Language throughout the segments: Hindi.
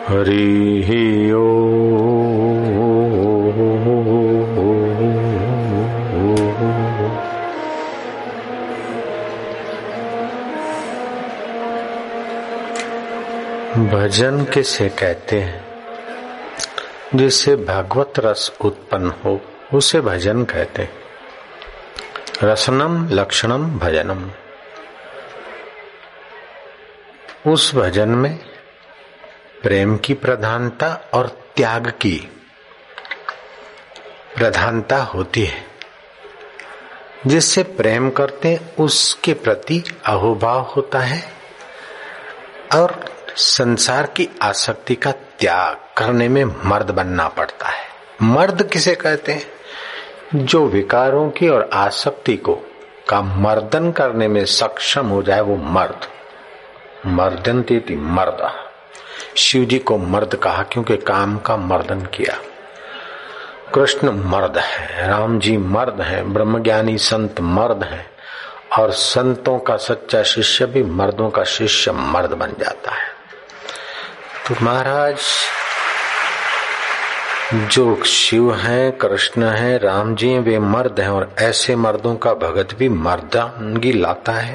हरि भजन किसे कहते हैं? जिससे भागवत रस उत्पन्न हो उसे भजन कहते हैं। रसनम लक्षणम भजनम। उस भजन में प्रेम की प्रधानता और त्याग की प्रधानता होती है। जिससे प्रेम करते हैं उसके प्रति अहोभाव होता है और संसार की आसक्ति का त्याग करने में मर्द बनना पड़ता है। मर्द किसे कहते हैं? जो विकारों की और आसक्ति को का मर्दन करने में सक्षम हो जाए वो मर्द। मर्दन्ति मर्द। शिव जी को मर्द कहा क्योंकि काम का मर्दन किया। कृष्ण मर्द है, राम जी मर्द है, ब्रह्मज्ञानी संत मर्द है और संतों का सच्चा शिष्य भी मर्दों का शिष्य मर्द बन जाता है। तो महाराज जो शिव हैं, कृष्ण हैं, राम जी हैं, वे मर्द हैं और ऐसे मर्दों का भगत भी मर्दानगी लाता है।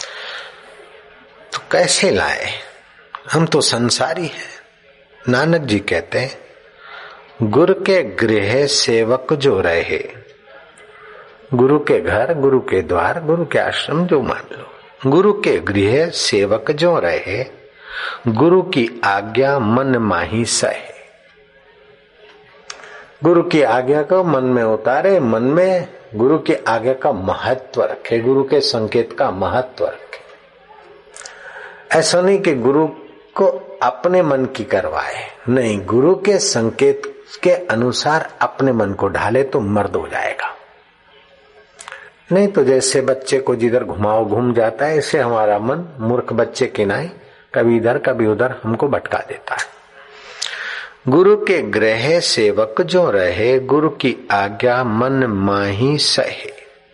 तो कैसे लाए? हम तो संसारी हैं। नानक जी कहते हैं गुरु के गृह सेवक जो रहे, गुरु के घर, गुरु के द्वार, गुरु के आश्रम जो मान लो, गुरु के गृह सेवक जो रहे, गुरु की आज्ञा मन माही सहे। गुरु की आज्ञा को मन में उतारे, मन में गुरु की आज्ञा का महत्व रखे, गुरु के संकेत का महत्व रखे। ऐसा नहीं कि गुरु को अपने मन की करवाए, नहीं, गुरु के संकेत के अनुसार अपने मन को ढाले तो मर्द हो जाएगा। नहीं तो जैसे बच्चे को जिधर घुमाओ घूम जाता है, ऐसे हमारा मन मूर्ख बच्चे की नाई कभी इधर कभी उधर हमको भटका देता है। गुरु के गृह सेवक जो रहे, गुरु की आज्ञा मन माही सहे।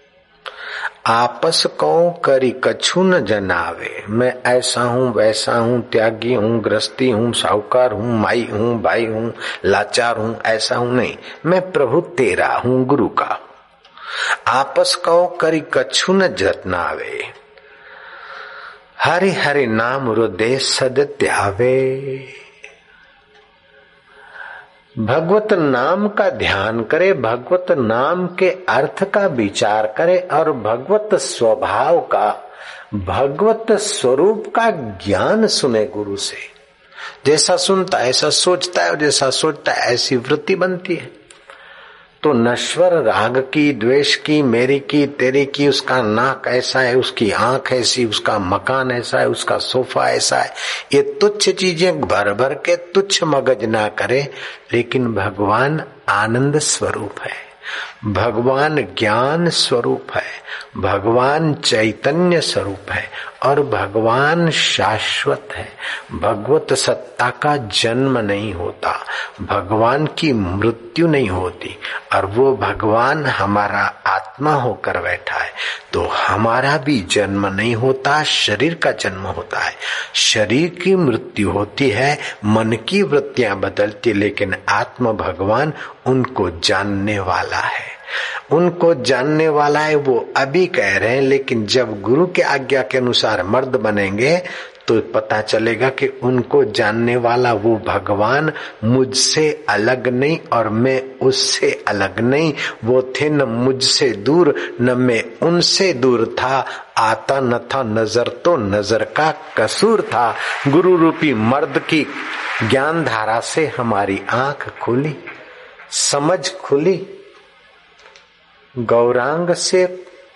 आपस को करी कछु न जनावे। मैं ऐसा हूँ, वैसा हूँ, त्यागी हूँ, गृहस्थी हूँ, साहूकार हूँ, माई हूँ, भाई हूँ, लाचार हूँ, ऐसा हूँ नहीं। मैं प्रभु तेरा हूँ, गुरु का। आपस को करी कछु न जनावे। हरि हरि नाम हृदय सद त्यावे। भगवत नाम का ध्यान करे, भगवत नाम के अर्थ का विचार करे और भगवत स्वभाव का, भगवत स्वरूप का ज्ञान सुने गुरु से। जैसा सुनता है ऐसा सोचता है और जैसा सोचता है ऐसी वृत्ति बनती है। तो नश्वर राग की, द्वेष की, मेरी की, तेरी की, उसका नाक ऐसा है, उसकी आंख ऐसी, उसका मकान ऐसा है, उसका सोफा ऐसा है, ये तुच्छ चीजें भर भर के तुच्छ मगज ना करे। लेकिन भगवान आनंद स्वरूप है, भगवान ज्ञान स्वरूप है, भगवान चैतन्य स्वरूप है और भगवान शाश्वत है। भगवत सत्ता का जन्म नहीं होता, भगवान की मृत्यु नहीं होती और वो भगवान हमारा आत्मा होकर बैठा है। तो हमारा भी जन्म नहीं होता, शरीर का जन्म होता है। शरीर की मृत्यु होती है, मन की वृत्तियां बदलती, लेकिन आत्मा भगवान उनको जानने वाला है, उनको जानने वाला है। वो अभी कह रहे हैं, लेकिन जब गुरु के आज्ञा के अनुसार मर्द बनेंगे तो पता चलेगा कि उनको जानने वाला वो भगवान मुझसे अलग नहीं और मैं उससे अलग नहीं। वो थे न मुझसे दूर न मैं उनसे दूर था। आता न था नजर तो नजर का कसूर था। गुरु रूपी मर्द की ज्ञान धारा से हमारी आंख खुली, समझ खुली। गौरांग से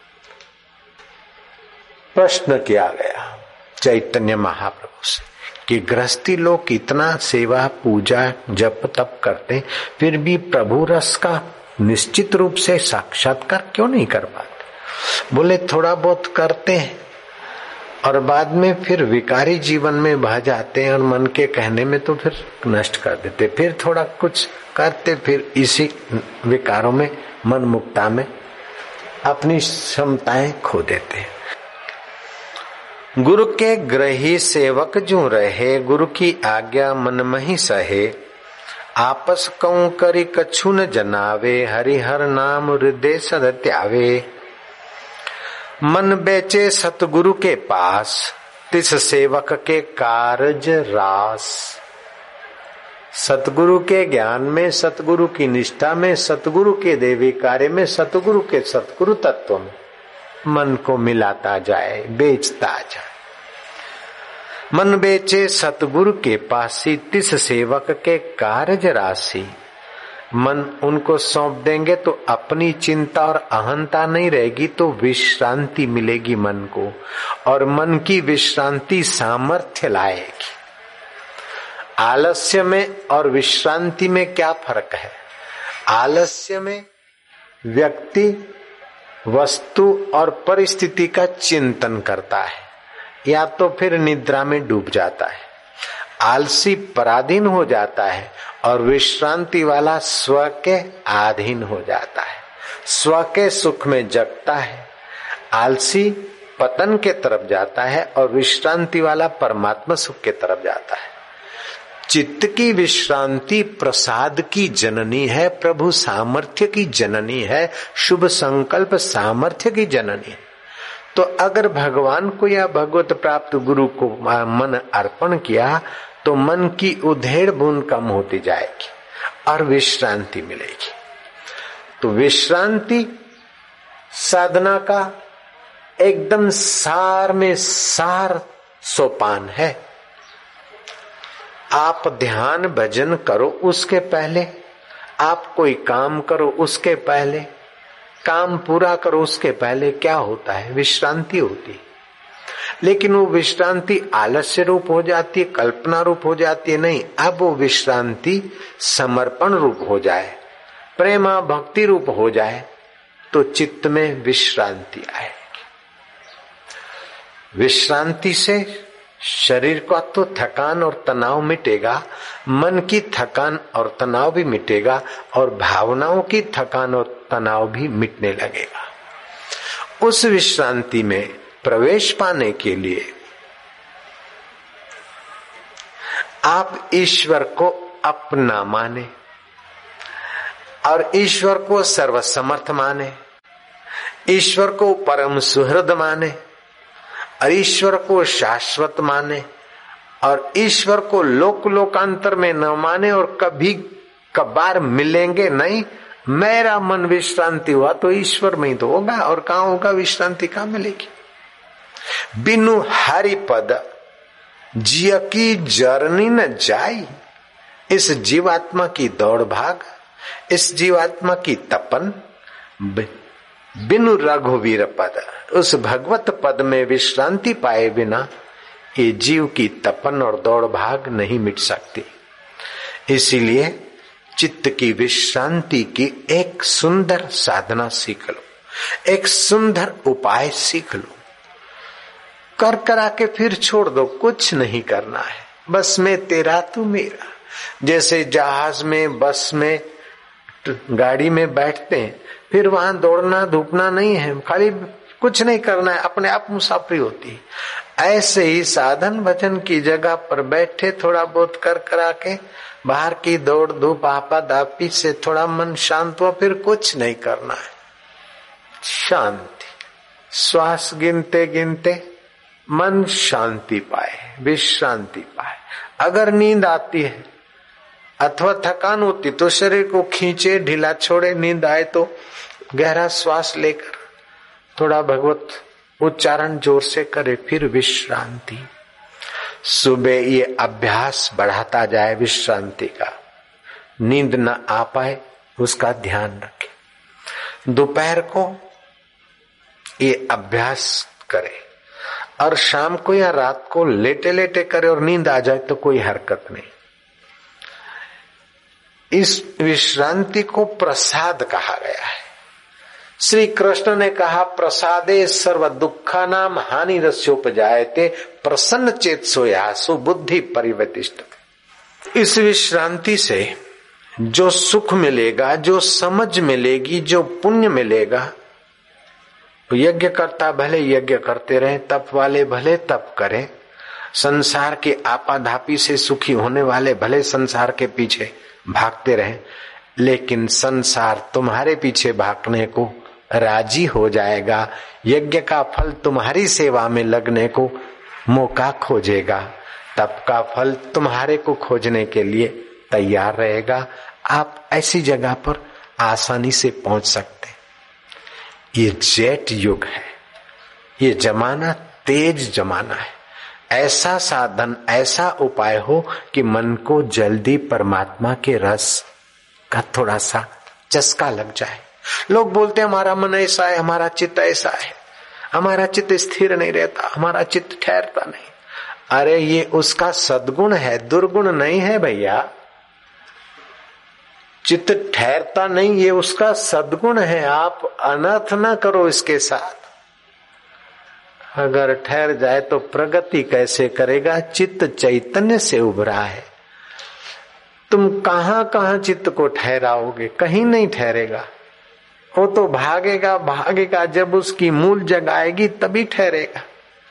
प्रश्न किया गया चैतन्य महाप्रभु से कि गृहस्थी लोग इतना सेवा पूजा जप तप करते, फिर भी प्रभु रस का निश्चित रूप से साक्षात्कार क्यों नहीं कर पाते? बोले थोड़ा बहुत करते हैं और बाद में फिर विकारी जीवन में बह जाते हैं और मन के कहने में तो फिर नष्ट कर देते। फिर थोड़ा कुछ करते, फिर इसी विकारों में, मन मुक्ता में अपनी क्षमताएं खो देते हैं। गुरु के ग्रही सेवक जो रहे, गुरु की आज्ञा मन मही सहे। आपस कऊं करी कछु न जनावे, हरिहर नाम हृदय सद त्यावे। मन बेचे सतगुरु के पास, तिस सेवक के कारज रास। सतगुरु के ज्ञान में, सतगुरु की निष्ठा में, सतगुरु के देवी कार्य में, सतगुरु के सतगुरु तत्व में मन को मिलाता जाए, बेचता जाए। मन बेचे सतगुरु के पासी, तिस सेवक के कारज राशि। मन उनको सौंप देंगे तो अपनी चिंता और अहंता नहीं रहेगी, तो विश्रांति मिलेगी मन को, और मन की विश्रांति सामर्थ्य लाएगी। आलस्य में और विश्रांति में क्या फर्क है? आलस्य में व्यक्ति वस्तु और परिस्थिति का चिंतन करता है, या तो फिर निद्रा में डूब जाता है, आलसी पराधीन हो जाता है, और विश्रांति वाला स्व के अधीन हो जाता है, स्व के सुख में जगता है। आलसी पतन के तरफ जाता है और विश्रांति वाला परमात्मा सुख के तरफ जाता है। चित्त की विश्रांति प्रसाद की जननी है, प्रभु सामर्थ्य की जननी है, शुभ संकल्प सामर्थ्य की जननी है। तो अगर भगवान को या भगवत प्राप्त गुरु को मन अर्पण किया तो मन की उधेड़ बूंद कम होती जाएगी और विश्रांति मिलेगी। तो विश्रांति साधना का एकदम सार में सार सोपान है। आप ध्यान भजन करो, उसके पहले आप कोई काम करो, उसके पहले काम पूरा करो, उसके पहले क्या होता है? विश्रांति होती है। लेकिन वो विश्रांति आलस्य रूप हो जाती है, कल्पना रूप हो जाती है, नहीं। अब वो विश्रांति समर्पण रूप हो जाए, प्रेमा भक्ति रूप हो जाए, तो चित्त में विश्रांति आएगी। विश्रांति से शरीर का तो थकान और तनाव मिटेगा, मन की थकान और तनाव भी मिटेगा, और भावनाओं की थकान और तनाव भी मिटने लगेगा। उस विश्रांति में प्रवेश पाने के लिए आप ईश्वर को अपना माने और ईश्वर को सर्वसमर्थ माने, ईश्वर को परम सुहृद माने और ईश्वर को शाश्वत माने, और ईश्वर को लोक लोकांतर में न माने और कभी कभार मिलेंगे नहीं। मेरा मन विश्रांति हुआ तो ईश्वर में ही तो होगा, और कहाँ होगा विश्रांति, कहाँ मिलेगी? बिनु हरि पद जिय की जर्नी न जाई। इस जीवात्मा की दौड़ भाग, इस जीवात्मा की तपन, बिनु रघुवीर पद, उस भगवत पद में विश्रांति पाए बिना ये जीव की तपन और दौड़ भाग नहीं मिट सकती। इसीलिए चित्त की विश्रांति की एक सुंदर साधना सीख लो, एक सुंदर उपाय सीख लो। कर करा के फिर छोड़ दो, कुछ नहीं करना है, बस मैं तेरा तू मेरा। जैसे जहाज में, बस में, गाड़ी में बैठते हैं, फिर वहां दौड़ना धूपना नहीं है, खाली कुछ नहीं करना है, अपने आप मुसाफरी होती है। ऐसे ही साधन भजन की जगह पर बैठे थोड़ा बहुत कर करा के बाहर की दौड़ धूप आपा दापी से थोड़ा मन शांत हुआ, फिर कुछ नहीं करना है, शांति। श्वास गिनते गिनते मन शांति पाए, विश्रांति पाए। अगर नींद आती है अथवा थकान होती तो शरीर को खींचे, ढीला छोड़े। नींद आए तो गहरा श्वास लेकर थोड़ा भगवत उच्चारण जोर से करे, फिर विश्रांति। सुबह ये अभ्यास बढ़ाता जाए विश्रांति का, नींद न आ पाए उसका ध्यान रखे। दोपहर को ये अभ्यास करे, और शाम को या रात को लेटे लेटे करे, और नींद आ जाए तो कोई हरकत नहीं। इस विश्रांति को प्रसाद कहा गया है। श्री कृष्ण ने कहा, प्रसादे सर्व दुखा नाम हानि रस्योपजायते प्रसन्न चेत सोयासु बुद्धि परिवर्तिष्ठते। इस विश्रांति से जो सुख मिलेगा, जो समझ मिलेगी, जो पुण्य मिलेगा, यज्ञ करता भले यज्ञ करते रहे, तप वाले भले तप करें, संसार के आपाधापी से सुखी होने वाले भले संसार के पीछे भागते रहे, लेकिन संसार तुम्हारे पीछे भागने को राजी हो जाएगा। यज्ञ का फल तुम्हारी सेवा में लगने को मौका खोजेगा, तप का फल तुम्हारे को खोजने के लिए तैयार रहेगा। आप ऐसी जगह पर आसानी से पहुंच सकते। ये जेट युग है, ये जमाना तेज जमाना है। ऐसा साधन, ऐसा उपाय हो कि मन को जल्दी परमात्मा के रस का थोड़ा सा चस्का लग जाए। लोग बोलते हैं हमारा मन ऐसा है, हमारा चित्त ऐसा है, हमारा चित्त स्थिर नहीं रहता, हमारा चित्त ठहरता नहीं। अरे ये उसका सद्गुण है, दुर्गुण नहीं है भैया। चित्त ठहरता नहीं, ये उसका सद्गुण है। आप अनर्थ ना करो इसके साथ। अगर ठहर जाए तो प्रगति कैसे करेगा? चित्त चैतन्य से उभरा है। तुम कहां कहां चित्त को ठहराओगे? कहीं नहीं ठहरेगा। वो तो भागेगा भागेगा, जब उसकी मूल जगह आएगी तभी ठहरेगा।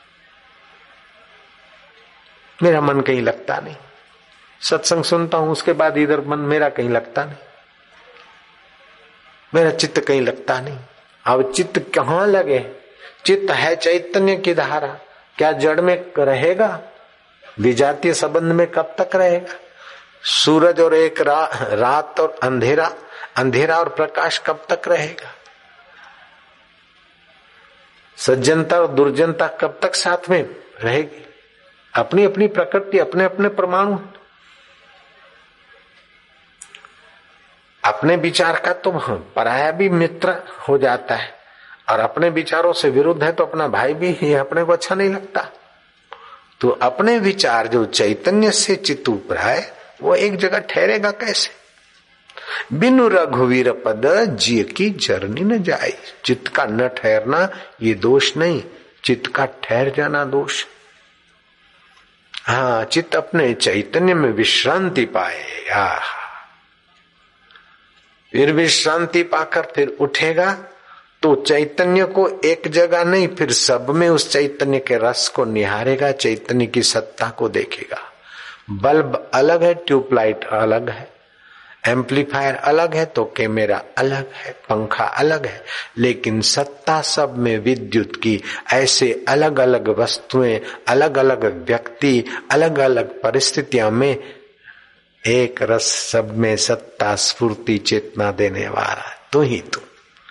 मेरा मन कहीं लगता नहीं, सत्संग सुनता हूं उसके बाद इधर मन मेरा कहीं लगता नहीं, मेरा चित्त कहीं लगता नहीं। अब चित्त कहां लगे? चित्त है चैतन्य की धारा, क्या जड़ में रहेगा? विजातीय संबंध में कब तक रहेगा? सूरज और एक रात और अंधेरा, अंधेरा और प्रकाश कब तक रहेगा? सज्जनता और दुर्जनता कब तक साथ में रहेगी? अपनी अपनी प्रकृति, अपने अपने परमाणु। अपने विचार का तो पराया भी मित्र हो जाता है, और अपने विचारों से विरुद्ध है तो अपना भाई भी ही अपने को अच्छा नहीं लगता। तो अपने विचार जो चैतन्य से चित्त ऊपर है, वो एक जगह ठहरेगा कैसे? बिनु रघुवीर पद जिय की जरनी न जाए। चित्त का न ठहरना ये दोष नहीं, चित्त का ठहर जाना दोष। हाँ, चित्त अपने चैतन्य में विश्रांति पाए, फिर विश्रांति पाकर फिर उठेगा तो चैतन्य को एक जगह नहीं, फिर सब में उस चैतन्य के रस को निहारेगा, चैतन्य की सत्ता को देखेगा। बल्ब अलग है, ट्यूबलाइट अलग है, एम्पलीफायर अलग है तो कैमरा अलग है, पंखा अलग है, लेकिन सत्ता सब में विद्युत की। ऐसे अलग अलग वस्तुएं, अलग अलग व्यक्ति, अलग अलग परिस्थितियों में एक रस सब में सत्ता, स्फूर्ति, चेतना देने वाला तू ही तू।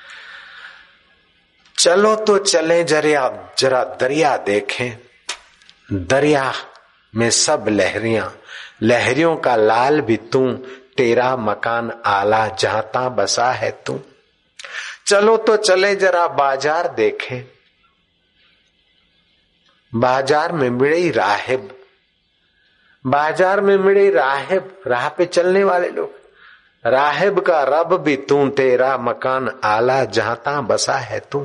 चलो तो चले जरा दरिया देखें। दरिया में सब लहरियां, लहरियों का लाल भी तू, तेरा मकान आला जहां बसा है तू। चलो तो चले जरा बाजार देखें। बाजार में मिले राहिब, बाजार में मिले राहिब, राह पे चलने वाले लोग। राहिब का रब भी तू, तेरा मकान आला जहां बसा है तू।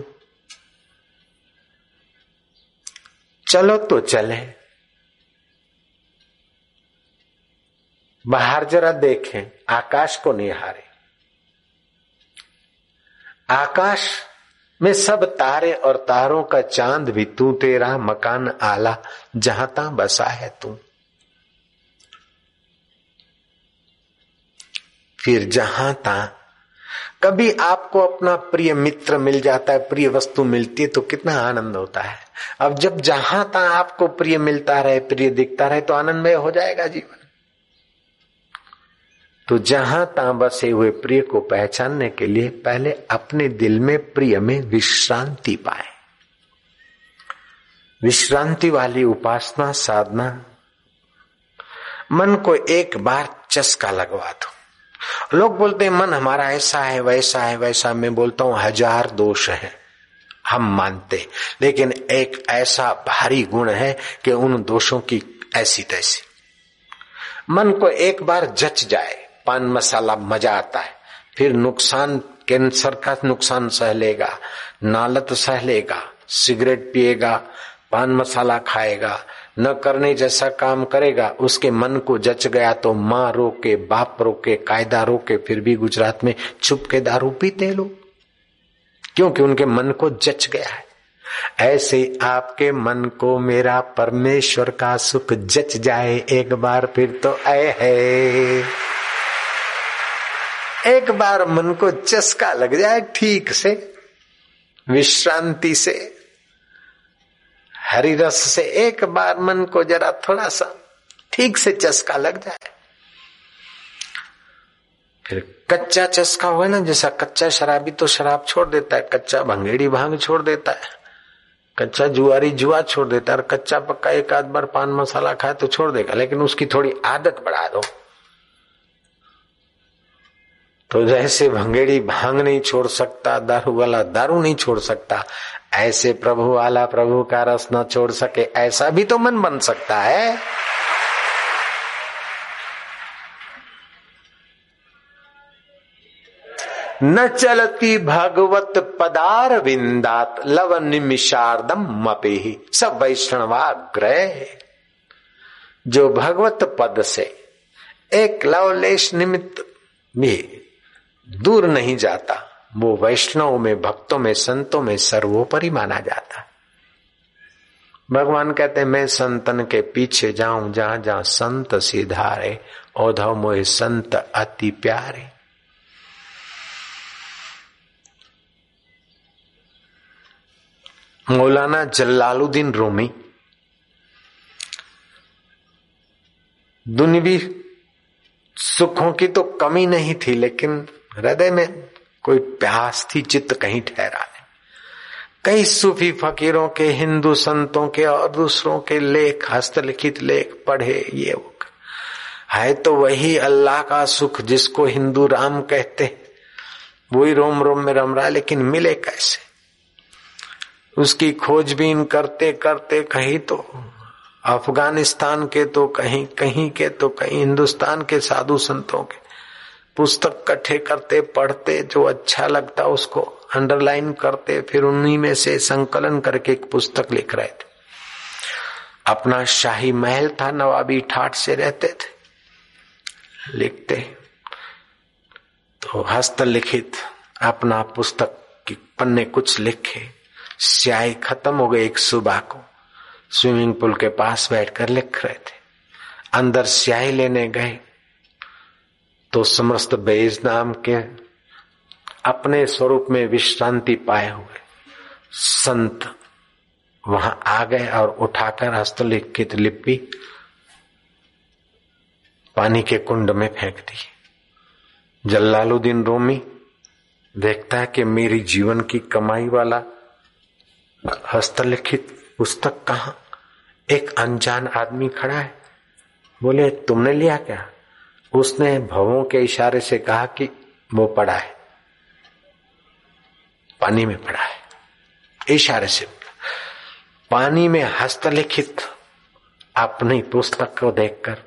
चलो तो चले बाहर जरा देखें, आकाश को निहारे। आकाश में सब तारे और तारों का चांद भी तू, तेरा मकान आला जहां बसा है तू। फिर जहां तहां कभी आपको अपना प्रिय मित्र मिल जाता है, प्रिय वस्तु मिलती है तो कितना आनंद होता है। अब जब जहां तहां आपको प्रिय मिलता रहे, प्रिय दिखता रहे तो आनंदमय हो जाएगा जीवन। तो जहां तहां बसे हुए प्रिय को पहचानने के लिए पहले अपने दिल में प्रिय में विश्रांति पाए। विश्रांति वाली उपासना साधना, मन को एक बार चस्का लगवा दो। लोग बोलते हैं मन हमारा ऐसा है, वैसा है, वैसा। मैं बोलता हूं 1000 दोष हैं, हम मानते, लेकिन एक ऐसा भारी गुण है कि उन दोषों की ऐसी तैसी। मन को एक बार जच जाए, पान मसाला मजा आता है, फिर नुकसान, कैंसर का नुकसान सह लेगा, नालत सह लेगा, सिगरेट पिएगा, पान मसाला खाएगा, न करने जैसा काम करेगा, उसके मन को जच गया तो माँ रोके, बाप रोके, कायदा रोके, फिर भी गुजरात में छुप के दारू पीते लोग। क्योंकि उनके मन को जच गया है। ऐसे आपके मन को मेरा परमेश्वर का सुख जच जाए एक बार फिर तो है, एक बार मन को चस्का लग जाए ठीक से, विश्रांति से, हरि रस से एक बार मन को जरा थोड़ा सा ठीक से चस्का लग जाए, फिर कच्चा चस्का हुआ ना, जैसा कच्चा शराबी तो शराब छोड़ देता है, कच्चा भंगेड़ी भांग छोड़ देता है, कच्चा जुआरी जुआ छोड़ देता है, और कच्चा पक्का एक आध बार पान मसाला खाए तो छोड़ देगा, लेकिन उसकी थोड़ी आदत बढ़ा दो तो जैसे भंगेड़ी भांग नहीं छोड़ सकता, दारू वाला दारू नहीं छोड़ सकता, ऐसे प्रभु वाला प्रभु का रस न छोड़ सके, ऐसा भी तो मन बन सकता है। न चलती भगवत पदार विंदात लव निमिषार्दम मपेहि सब वैष्णवाग्रह। जो भगवत पद से एक लवलेश निमित्त भी दूर नहीं जाता, वो वैष्णव में, भक्तों में, संतों में सर्वोपरि माना जाता। भगवान कहते हैं मैं संतन के पीछे जाऊं जहां जहां संत सिधारे, औधव मोहे संत अति प्यारे। मौलाना जलालुद्दीन रूमी दुनियावी सुखों की तो कमी नहीं थी, लेकिन हृदय में कोई प्यास थी, चित्त कहीं ठहरा है। कई सूफी फकीरों के, हिंदू संतों के और दूसरों के लेख, हस्तलिखित लेख पढ़े, ये वो है तो वही अल्लाह का सुख जिसको हिंदू राम कहते, वही रोम रोम में रम रहा है, लेकिन मिले कैसे? उसकी खोजबीन करते करते कहीं तो अफगानिस्तान के, तो कहीं कहीं के, तो कहीं हिंदुस्तान के साधु संतों के पुस्तक इकट्ठे करते, पढ़ते, जो अच्छा लगता उसको अंडरलाइन करते, फिर उन्हीं में से संकलन करके एक पुस्तक लिख रहे थे। अपना शाही महल था, नवाबी ठाठ से रहते थे, लिखते तो हस्तलिखित अपना पुस्तक के पन्ने कुछ लिखे, स्याही खत्म हो गई। एक सुबह को स्विमिंग पूल के पास बैठकर लिख रहे थे, अंदर स्याही लेने गए तो समस्त बेज नाम के अपने स्वरूप में विश्रांति पाए हुए संत वहां आ गए और उठाकर हस्तलिखित लिपि पानी के कुंड में फेंक दी। जलालुद्दीन रूमी देखता है कि मेरी जीवन की कमाई वाला हस्तलिखित पुस्तक कहां? एक अनजान आदमी खड़ा है। बोले तुमने लिया क्या? उसने भवों के इशारे से कहा कि वो पड़ा है, पानी में पड़ा है, इशारे से। पानी में हस्तलिखित अपनी पुस्तक को देखकर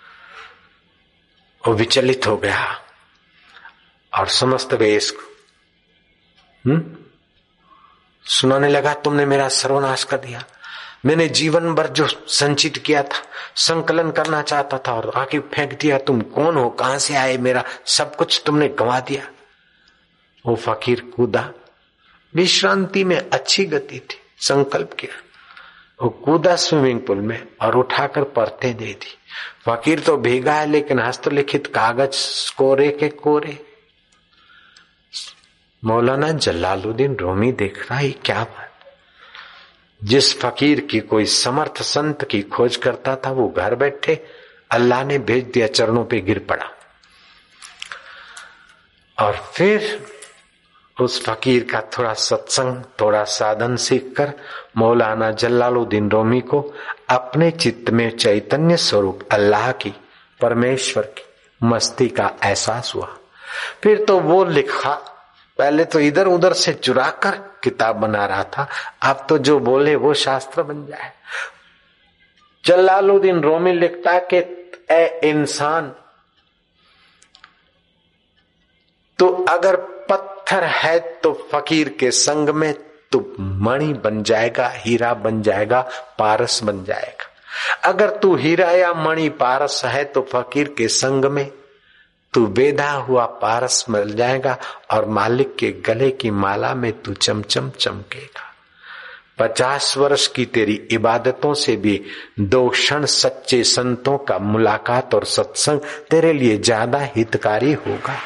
वो विचलित हो गया और समस्त वेश को सुनाने लगा, तुमने मेरा सर्वनाश कर दिया। मैंने जीवन भर जो संचित किया था, संकलन करना चाहता था, और आके फेंक दिया। तुम कौन हो, कहां से आए, मेरा सब कुछ तुमने गंवा दिया। वो फकीर कूदा, विश्रांति में अच्छी गति थी, संकल्प किया, वो कूदा स्विमिंग पूल में और उठाकर परतें दे दी। फकीर तो भीगा है, लेकिन हस्तलिखित कागज कोरे के कोरे। मौलाना जलालुद्दीन रूमी देख रहा है क्या बात। जिस फकीर की कोई समर्थ संत की खोज करता था, वो घर बैठे अल्लाह ने भेज दिया, चरणों पे गिर पड़ा। और फिर उस फकीर का थोड़ा सत्संग, थोड़ा साधन सीखकर मौलाना जलालुद्दीन रूमी को अपने चित्त में चैतन्य स्वरूप अल्लाह की, परमेश्वर की मस्ती का एहसास हुआ। फिर तो वो लिखा, पहले तो इधर उधर से चुरा कर किताब बना रहा था, अब तो जो बोले वो शास्त्र बन जाए। जलालुद्दीन रूमी लिखता कि ए इंसान, तो अगर पत्थर है तो फकीर के संग में तो मणि बन जाएगा, हीरा बन जाएगा, पारस बन जाएगा। अगर तू हीरा या मणि पारस है तो फकीर के संग में तू बेधा हुआ पारस मिल जाएगा और मालिक के गले की माला में तू चमचम चमकेगा। 50 वर्ष की तेरी इबादतों से भी 2 क्षण सच्चे संतों का मुलाकात और सत्संग तेरे लिए ज्यादा हितकारी होगा।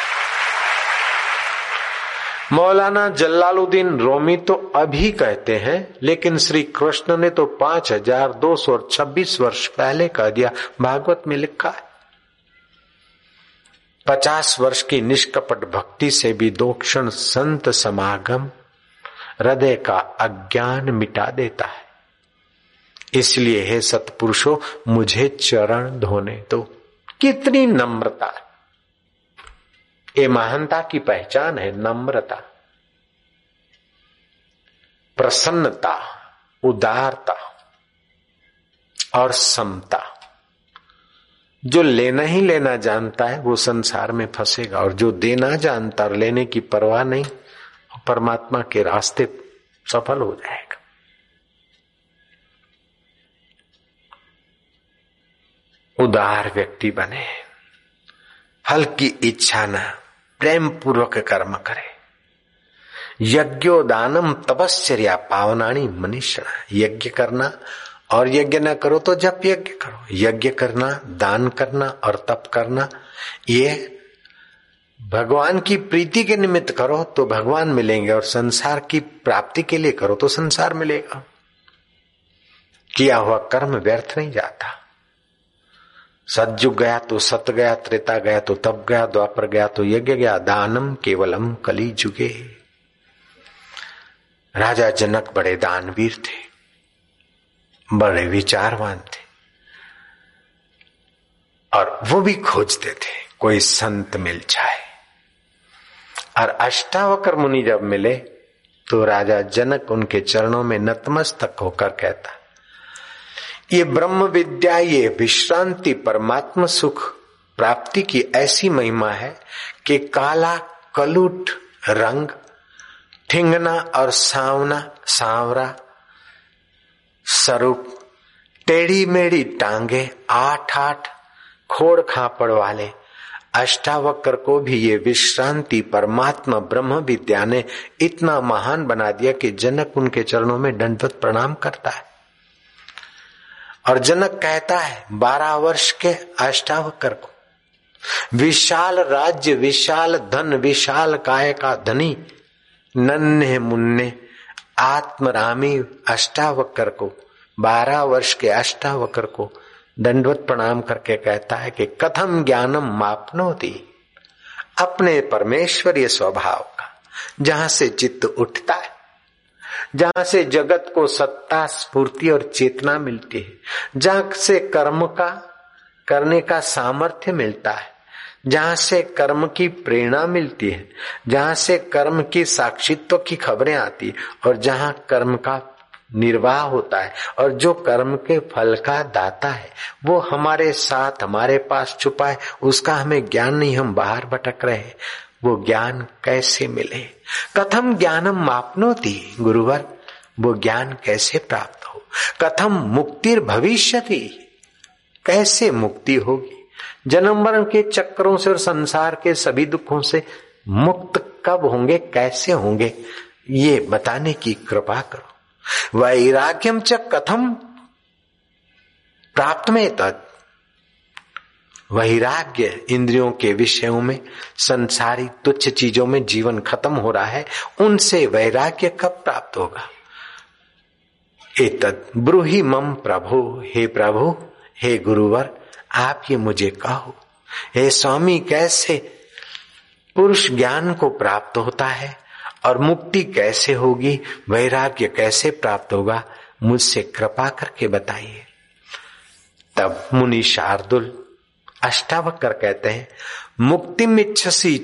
मौलाना जलालुद्दीन रूमी तो अभी कहते हैं, लेकिन श्री कृष्ण ने तो 5226 वर्ष पहले कह दिया। भागवत में लिखा है 50 वर्ष की निष्कपट भक्ति से भी 2 क्षण संत समागम हृदय का अज्ञान मिटा देता है। इसलिए हे सत्पुरुषों, मुझे चरण धोने दो। कितनी नम्रता! ये महानता की पहचान है, नम्रता, प्रसन्नता, उदारता और समता। जो लेना ही लेना जानता है वो संसार में फंसेगा, और जो देना जानता और लेने की परवाह नहीं, परमात्मा के रास्ते सफल हो जाएगा। उदार व्यक्ति बने, हल्की इच्छा न, प्रेम पूर्वक कर्म करे। यज्ञोदानम तपश्चर्या पावनानी मनीषा। यज्ञ करना और यज्ञ न करो तो जप यज्ञ करो। यज्ञ करना, दान करना और तप करना, ये भगवान की प्रीति के निमित्त करो तो भगवान मिलेंगे, और संसार की प्राप्ति के लिए करो तो संसार मिलेगा। किया हुआ कर्म व्यर्थ नहीं जाता। सतयुग गया तो सत गया, त्रेता गया तो तप गया, द्वापर गया तो यज्ञ गया। दानम केवलम कली जुगे। राजा जनक बड़े दानवीर थे, बड़े विचारवान थे, और वो भी खोजते थे कोई संत मिल जाए। और अष्टावक्र मुनि जब मिले तो राजा जनक उनके चरणों में नतमस्तक होकर कहता, ये ब्रह्म विद्या, ये विश्रांति, परमात्मा सुख प्राप्ति की ऐसी महिमा है कि काला कलुट रंग, ठिंगना और सांवरा स्वरूप, टेढ़ी मेढ़ी टांगे, 8 खोड़ खापड़ वाले अष्टावक्र को भी ये विश्रांति परमात्मा ब्रह्म विद्या ने इतना महान बना दिया कि जनक उनके चरणों में दंडवत प्रणाम करता है। और जनक कहता है 12 वर्ष के अष्टावक्र को, विशाल राज्य, विशाल धन, विशाल काय का धनी, नन्हे मुन्ने आत्मरामी अष्टावक्र को, 12 वर्ष के अष्टावक्र को दंडवत प्रणाम करके कहता है कि कथम ज्ञानम मापनोति, अपने परमेश्वरीय स्वभाव का, जहां से चित्त उठता है, जहां से जगत को सत्ता, स्फूर्ति और चेतना मिलती है, जहां से कर्म का करने का सामर्थ्य मिलता है, जहां से कर्म की प्रेरणा मिलती है, जहां से कर्म की साक्षित्व की खबरें आती है, और जहां कर्म का निर्वाह होता है, और जो कर्म के फल का दाता है वो हमारे साथ, हमारे पास छुपा है, उसका हमें ज्ञान नहीं, हम बाहर भटक रहे हैं। वो ज्ञान कैसे मिले? कथम ज्ञानम मापनोति, गुरुवर, वो ज्ञान कैसे प्राप्त हो? कथम मुक्तिर भविष्यति, कैसे मुक्ति होगी? जन्म मरण के चक्रों से और संसार के सभी दुखों से मुक्त कब होंगे, कैसे होंगे, ये बताने की कृपा करो। वैराग्यम च कथम प्राप्त में तत्, वैराग्य, इंद्रियों के विषयों में, संसारी तुच्छ चीजों में जीवन खत्म हो रहा है, उनसे वैराग्य कब प्राप्त होगा? एतत् ब्रूहि मम प्रभु, हे प्रभु, हे गुरुवर, आप ये मुझे कहो। हे स्वामी, कैसे पुरुष ज्ञान को प्राप्त होता है और मुक्ति कैसे होगी, वैराग्य कैसे प्राप्त होगा, मुझसे कृपा करके बताइए। तब मुनि शार्दुल अष्टावक्र कहते हैं, मुक्तिम इच्छसि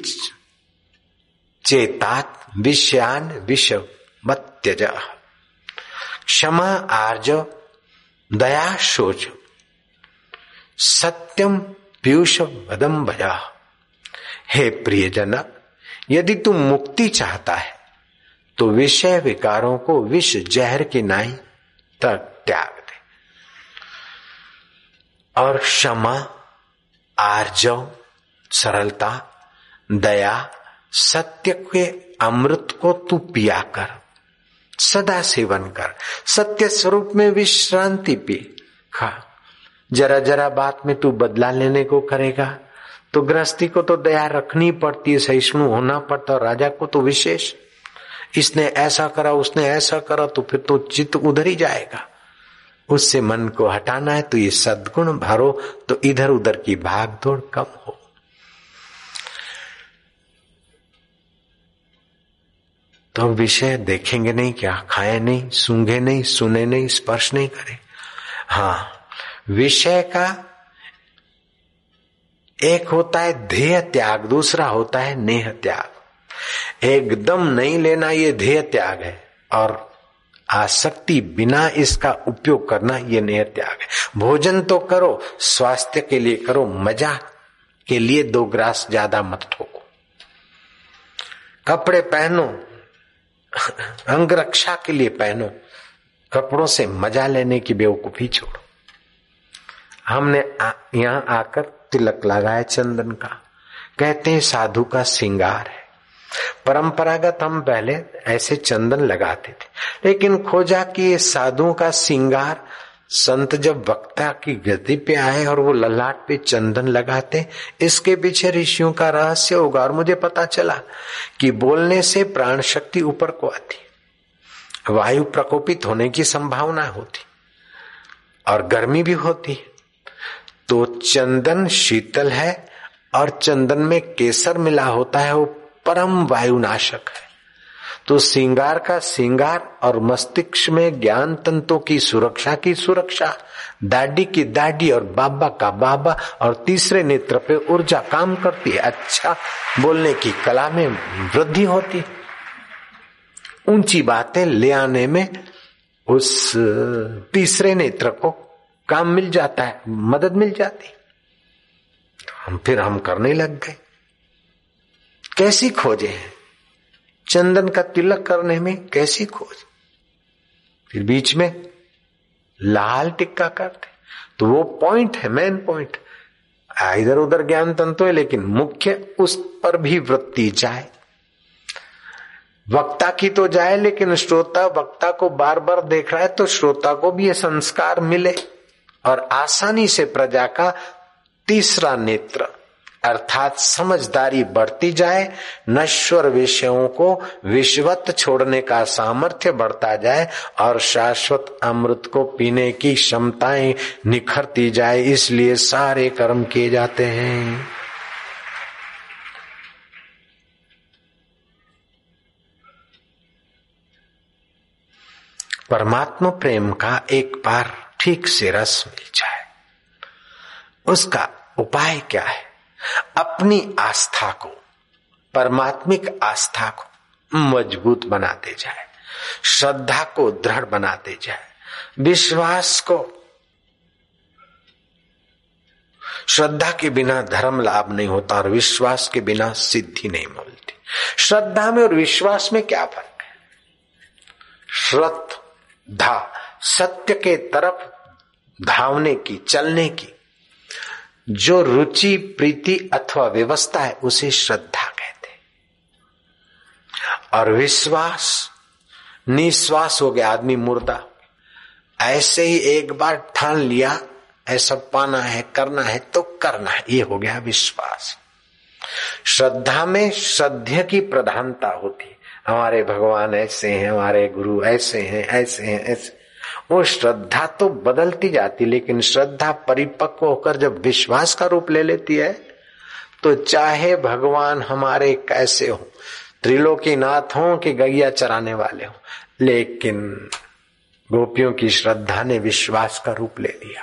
चेतात विषयान विषम त्यज, क्षमा आर्जव दया शोच, सत्यम पीयूष वदम भजा। हे प्रिय जनक, यदि तुम मुक्ति चाहता है तो विषय विकारों को विष जहर की नाई तक त्याग दे, और क्षमा, आर्जव, सरलता, दया, सत्य के अमृत को तू पिया कर, सदा सेवन कर। सत्य स्वरूप में विश्रांति पी, खा। जरा जरा बात में तू बदला लेने को करेगा तो गृहस्थी को तो दया रखनी पड़ती है, सहिष्णु होना पड़ता है। राजा को तो विशेष, इसने ऐसा करा उसने ऐसा करा तो फिर तो चित्त उधर ही जाएगा। उससे मन को हटाना है तो ये सद्गुण भरो तो इधर उधर की भाग दौड़ कम हो। तो विषय देखेंगे नहीं क्या, खाए नहीं, सूंघे नहीं, सुने नहीं, स्पर्श नहीं करे। हाँ, विषय का एक होता है ध्येय त्याग, दूसरा होता है नेह त्याग। एकदम नहीं लेना ये ध्येय त्याग है, और आसक्ति बिना इसका उपयोग करना ये नेह त्याग है। भोजन तो करो, स्वास्थ्य के लिए करो, मजा के लिए 2 ग्रास ज्यादा मत ठोको। कपड़े पहनो, अंग रक्षा के लिए पहनो, कपड़ों से मजा लेने की बेवकूफी छोड़ो। हमने यहां आकर तिलक लगाया चंदन का, कहते हैं साधु का श्रृंगार है। परंपरागत हम पहले ऐसे चंदन लगाते थे, लेकिन खोजा कि ये साधुओं का श्रृंगार, संत जब वक्ता की गति पे आए और वो ललाट पे चंदन लगाते, इसके पीछे ऋषियों का रहस्य होगा। और मुझे पता चला कि बोलने से प्राण शक्ति ऊपर को आती, वायु प्रकोपित होने की संभावना होती और गर्मी भी होती। तो चंदन शीतल है और चंदन में केसर मिला होता है, वो परम वायुनाशक है। तो श्रृंगार का श्रृंगार और मस्तिष्क में ज्ञान तंतुओं की सुरक्षा, दाढ़ी की दाढ़ी और बाबा का बाबा, और तीसरे नेत्र पे ऊर्जा काम करती है। अच्छा बोलने की कला में वृद्धि होती, ऊंची बातें ले आने में उस तीसरे नेत्र को काम मिल जाता है, मदद मिल जाती। फिर हम करने लग गए। कैसी खोजे हैं चंदन का तिलक करने में, कैसी खोज। फिर बीच में लाल टिक्का करते, तो वो पॉइंट है, मेन पॉइंट। इधर उधर ज्ञान तंतु है, लेकिन मुख्य उस पर भी वृत्ति जाए। वक्ता की तो जाए, लेकिन श्रोता वक्ता को बार बार देख रहा है तो श्रोता को भी ये संस्कार मिले और आसानी से प्रजा का तीसरा नेत्र अर्थात समझदारी बढ़ती जाए, नश्वर विषयों को विश्वत छोड़ने का सामर्थ्य बढ़ता जाए और शाश्वत अमृत को पीने की क्षमताएं निखरती जाए। इसलिए सारे कर्म किए जाते हैं। परमात्मा प्रेम का एक बार ठीक से रस मिल जाए, उसका उपाय क्या है? अपनी आस्था को, परमात्मिक आस्था को मजबूत बनाते जाए, श्रद्धा को दृढ़ बनाते जाए, विश्वास को। श्रद्धा के बिना धर्म लाभ नहीं होता और विश्वास के बिना सिद्धि नहीं मिलती। श्रद्धा में और विश्वास में क्या फर्क है? श्रद्धा सत्य के तरफ धावने की, चलने की जो रुचि, प्रीति अथवा व्यवस्था है उसे श्रद्धा कहते हैं। और विश्वास, निश्वास हो गया, आदमी मुर्दा। ऐसे ही एक बार ठान लिया ऐसा पाना है, करना है तो करना है, ये हो गया विश्वास। श्रद्धा में श्रद्धेय की प्रधानता होती। हमारे भगवान ऐसे हैं, हमारे गुरु ऐसे हैं, ऐसे हैं, ऐसे। वो श्रद्धा तो बदलती जाती, लेकिन श्रद्धा परिपक्व होकर जब विश्वास का रूप ले लेती है तो चाहे भगवान हमारे कैसे हो, त्रिलोकीनाथ हो कि गैया चराने वाले हो, लेकिन गोपियों की श्रद्धा ने विश्वास का रूप ले लिया।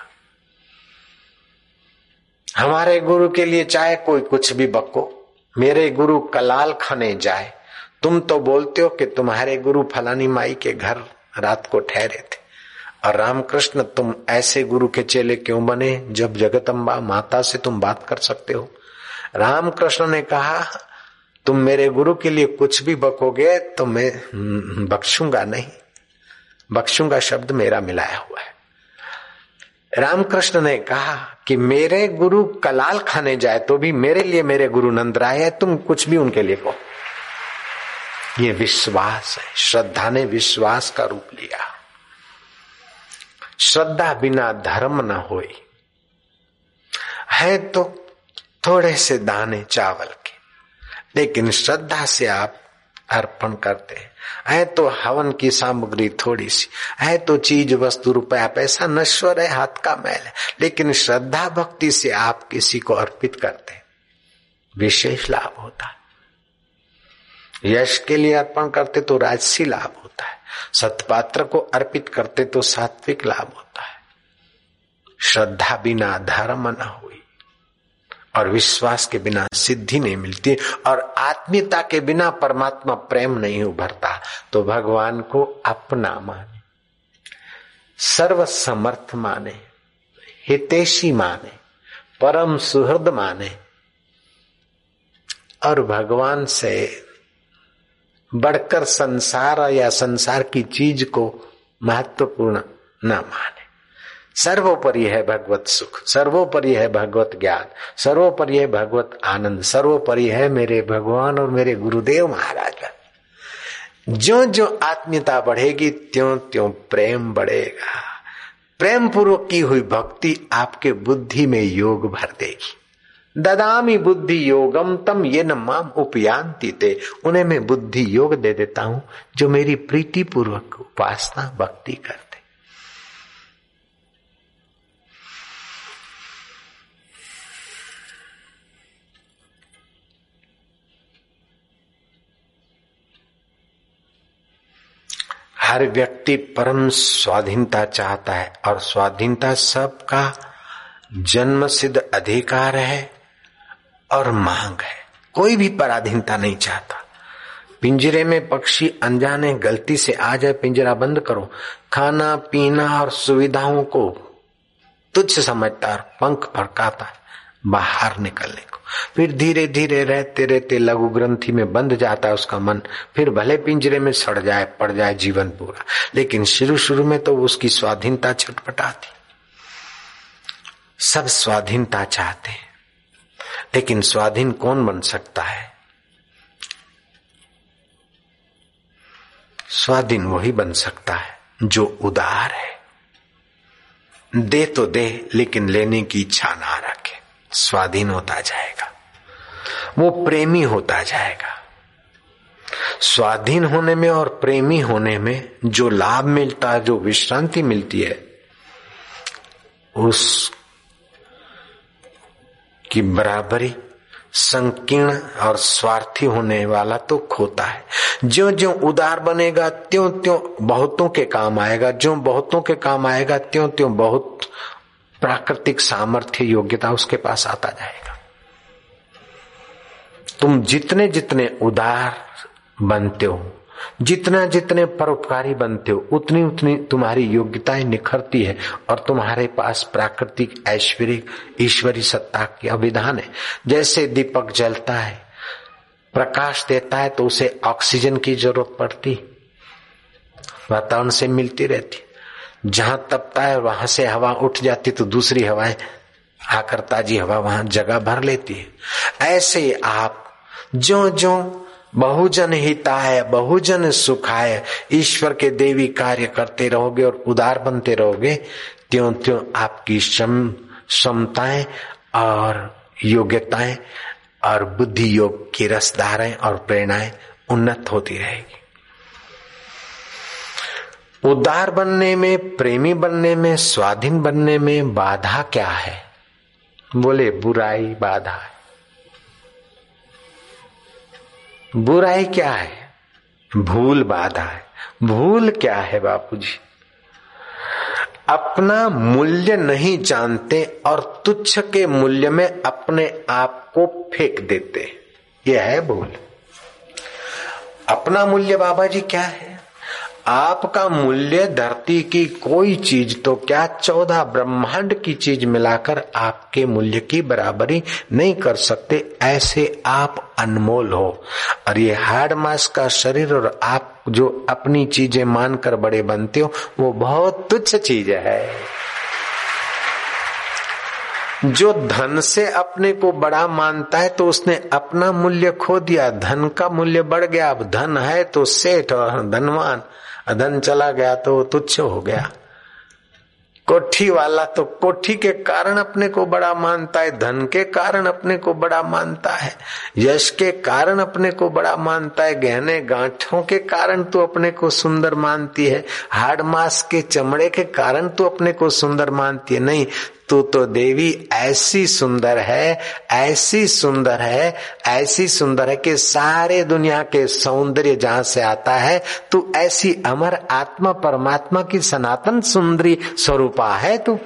हमारे गुरु के लिए चाहे कोई कुछ भी बको, मेरे गुरु कलाल खाने जाए, तुम तो बोलते हो कि तुम्हारे गुरु फलानी माई के घर रात को ठहरे थे, और रामकृष्ण तुम ऐसे गुरु के चेले क्यों बने जब जगदम्बा माता से तुम बात कर सकते हो? रामकृष्ण ने कहा तुम मेरे गुरु के लिए कुछ भी बकोगे तो मैं बख्शूंगा नहीं। बख्शूंगा शब्द मेरा मिलाया हुआ है। रामकृष्ण ने कहा कि मेरे गुरु कलाल खाने जाए तो भी मेरे लिए मेरे गुरु नंदराय है, तुम कुछ भी उनके लिए कहो। ये विश्वास है। श्रद्धा ने विश्वास का रूप लिया। श्रद्धा बिना धर्म न होई। है तो थोड़े से दाने चावल के, लेकिन श्रद्धा से आप अर्पण करते हैं। है तो हवन की सामग्री थोड़ी सी, है तो चीज वस्तु रुपया पैसा नश्वर है, हाथ का मैल है, लेकिन श्रद्धा भक्ति से आप किसी को अर्पित करते हैं, विशेष लाभ होता है। यश के लिए अर्पण करते तो राजसी लाभ होता है, सत्पात्र को अर्पित करते तो सात्विक लाभ होता है। श्रद्धा बिना धर्म न हुई और विश्वास के बिना सिद्धि नहीं मिलती और आत्मीयता के बिना परमात्मा प्रेम नहीं उभरता। तो भगवान को अपना माने, सर्वसमर्थ माने, हितैषी माने, परम सुहृद माने और भगवान से बढ़कर संसार या संसार की चीज को महत्वपूर्ण न माने। सर्वोपरि है भगवत सुख, सर्वोपरि है भगवत ज्ञान, सर्वोपरि है भगवत आनंद, सर्वोपरि है मेरे भगवान और मेरे गुरुदेव महाराज। जो जो आत्मीयता बढ़ेगी त्यों त्यों प्रेम बढ़ेगा। प्रेम पूर्वक की हुई भक्ति आपके बुद्धि में योग भर देगी। ददामी बुद्धि योगम तम ये न माम उपयांति ते, उन्हें मैं बुद्धि योग दे देता हूं जो मेरी प्रीति पूर्वक उपासना भक्ति करते। हर व्यक्ति परम स्वाधीनता चाहता है और स्वाधीनता सबका जन्म सिद्ध अधिकार है और मांग है। कोई भी पराधीनता नहीं चाहता। पिंजरे में पक्षी अनजाने गलती से आ जाए, पिंजरा बंद करो। खाना पीना और सुविधाओं को तुच्छ समझता और पंख फड़काता है बाहर निकलने को। फिर धीरे धीरे रहते रहते लघु ग्रंथि में बंध जाता है उसका मन। फिर भले पिंजरे में सड़ जाए पड़ जाए जीवन पूरा, लेकिन शुरू शुरू में तो उसकी स्वाधीनता छटपटाती। सब स्वाधीनता चाहते हैं, लेकिन स्वाधीन कौन बन सकता है? स्वाधीन वही बन सकता है जो उदार है। दे तो दे, लेकिन लेने की इच्छा ना रखे। स्वाधीन होता जाएगा, वो प्रेमी होता जाएगा। स्वाधीन होने में और प्रेमी होने में जो लाभ मिलता है, जो विश्रांति मिलती है, उस की बराबरी संकीर्ण और स्वार्थी होने वाला तो खोता है। ज्यों ज्यों उदार बनेगा त्यों त्यों बहुतों के काम आएगा, ज्यों बहुतों के काम आएगा त्यों त्यों बहुत प्राकृतिक सामर्थ्य योग्यता उसके पास आता जाएगा। तुम जितने जितने उदार बनते हो, जितना जितने परोपकारी बनते हो, उतनी उतनी तुम्हारी योग्यताएं निखरती है और तुम्हारे पास प्राकृतिक ऐश्वर्य ईश्वरी सत्ता की अभिधान है। जैसे दीपक जलता है, प्रकाश देता है, तो उसे ऑक्सीजन की जरूरत पड़ती, वातावरण से मिलती रहती। जहां तपता है वहां से हवा उठ जाती तो दूसरी हवाएं आकर ताजी हवा वहां जगह भर लेती है। ऐसे आप जो जो बहुजन हिताय बहुजन सुखाय ईश्वर के देवी कार्य करते रहोगे और उदार बनते रहोगे, त्यों त्यों आपकी क्षमताएं और योग्यताएं और बुद्धि योग की रसधाराएं और प्रेरणाएं उन्नत होती रहेगी। उदार बनने में, प्रेमी बनने में, स्वाधीन बनने में बाधा क्या है? बोले बुराई बाधा है। बुराई क्या है? भूल बाधा है। भूल क्या है बापूजी? अपना मूल्य नहीं जानते और तुच्छ के मूल्य में अपने आप को फेंक देते, यह है भूल। अपना मूल्य बाबा जी क्या है? आपका मूल्य धरती की कोई चीज तो क्या 14 ब्रह्मांड की चीज मिलाकर आपके मूल्य की बराबरी नहीं कर सकते। ऐसे आप अनमोल हो। और ये हाड़ मांस का शरीर और आप जो अपनी चीजें मानकर बड़े बनते हो, वो बहुत तुच्छ चीज है। जो धन से अपने को बड़ा मानता है तो उसने अपना मूल्य खो दिया, धन का मूल्य बढ़ गया। अब धन है तो सेठ और धनवान, धन चला गया तो तुच्छ हो गया। कोठी वाला तो कोठी के कारण अपने को बड़ा मानता है, धन के कारण अपने को बड़ा मानता है, यश के कारण अपने को बड़ा मानता है, गहने गांठों के कारण तो अपने को सुंदर मानती है, हाड़ मांस के चमड़े के कारण तो अपने को सुंदर मानती है। नहीं, तू तो देवी ऐसी सुंदर है, ऐसी सुंदर है, ऐसी सुंदर है कि सारे दुनिया के सौंदर्य जहां से आता है, तू ऐसी अमर आत्मा परमात्मा की सनातन सुंदरी स्वरूपा है। तू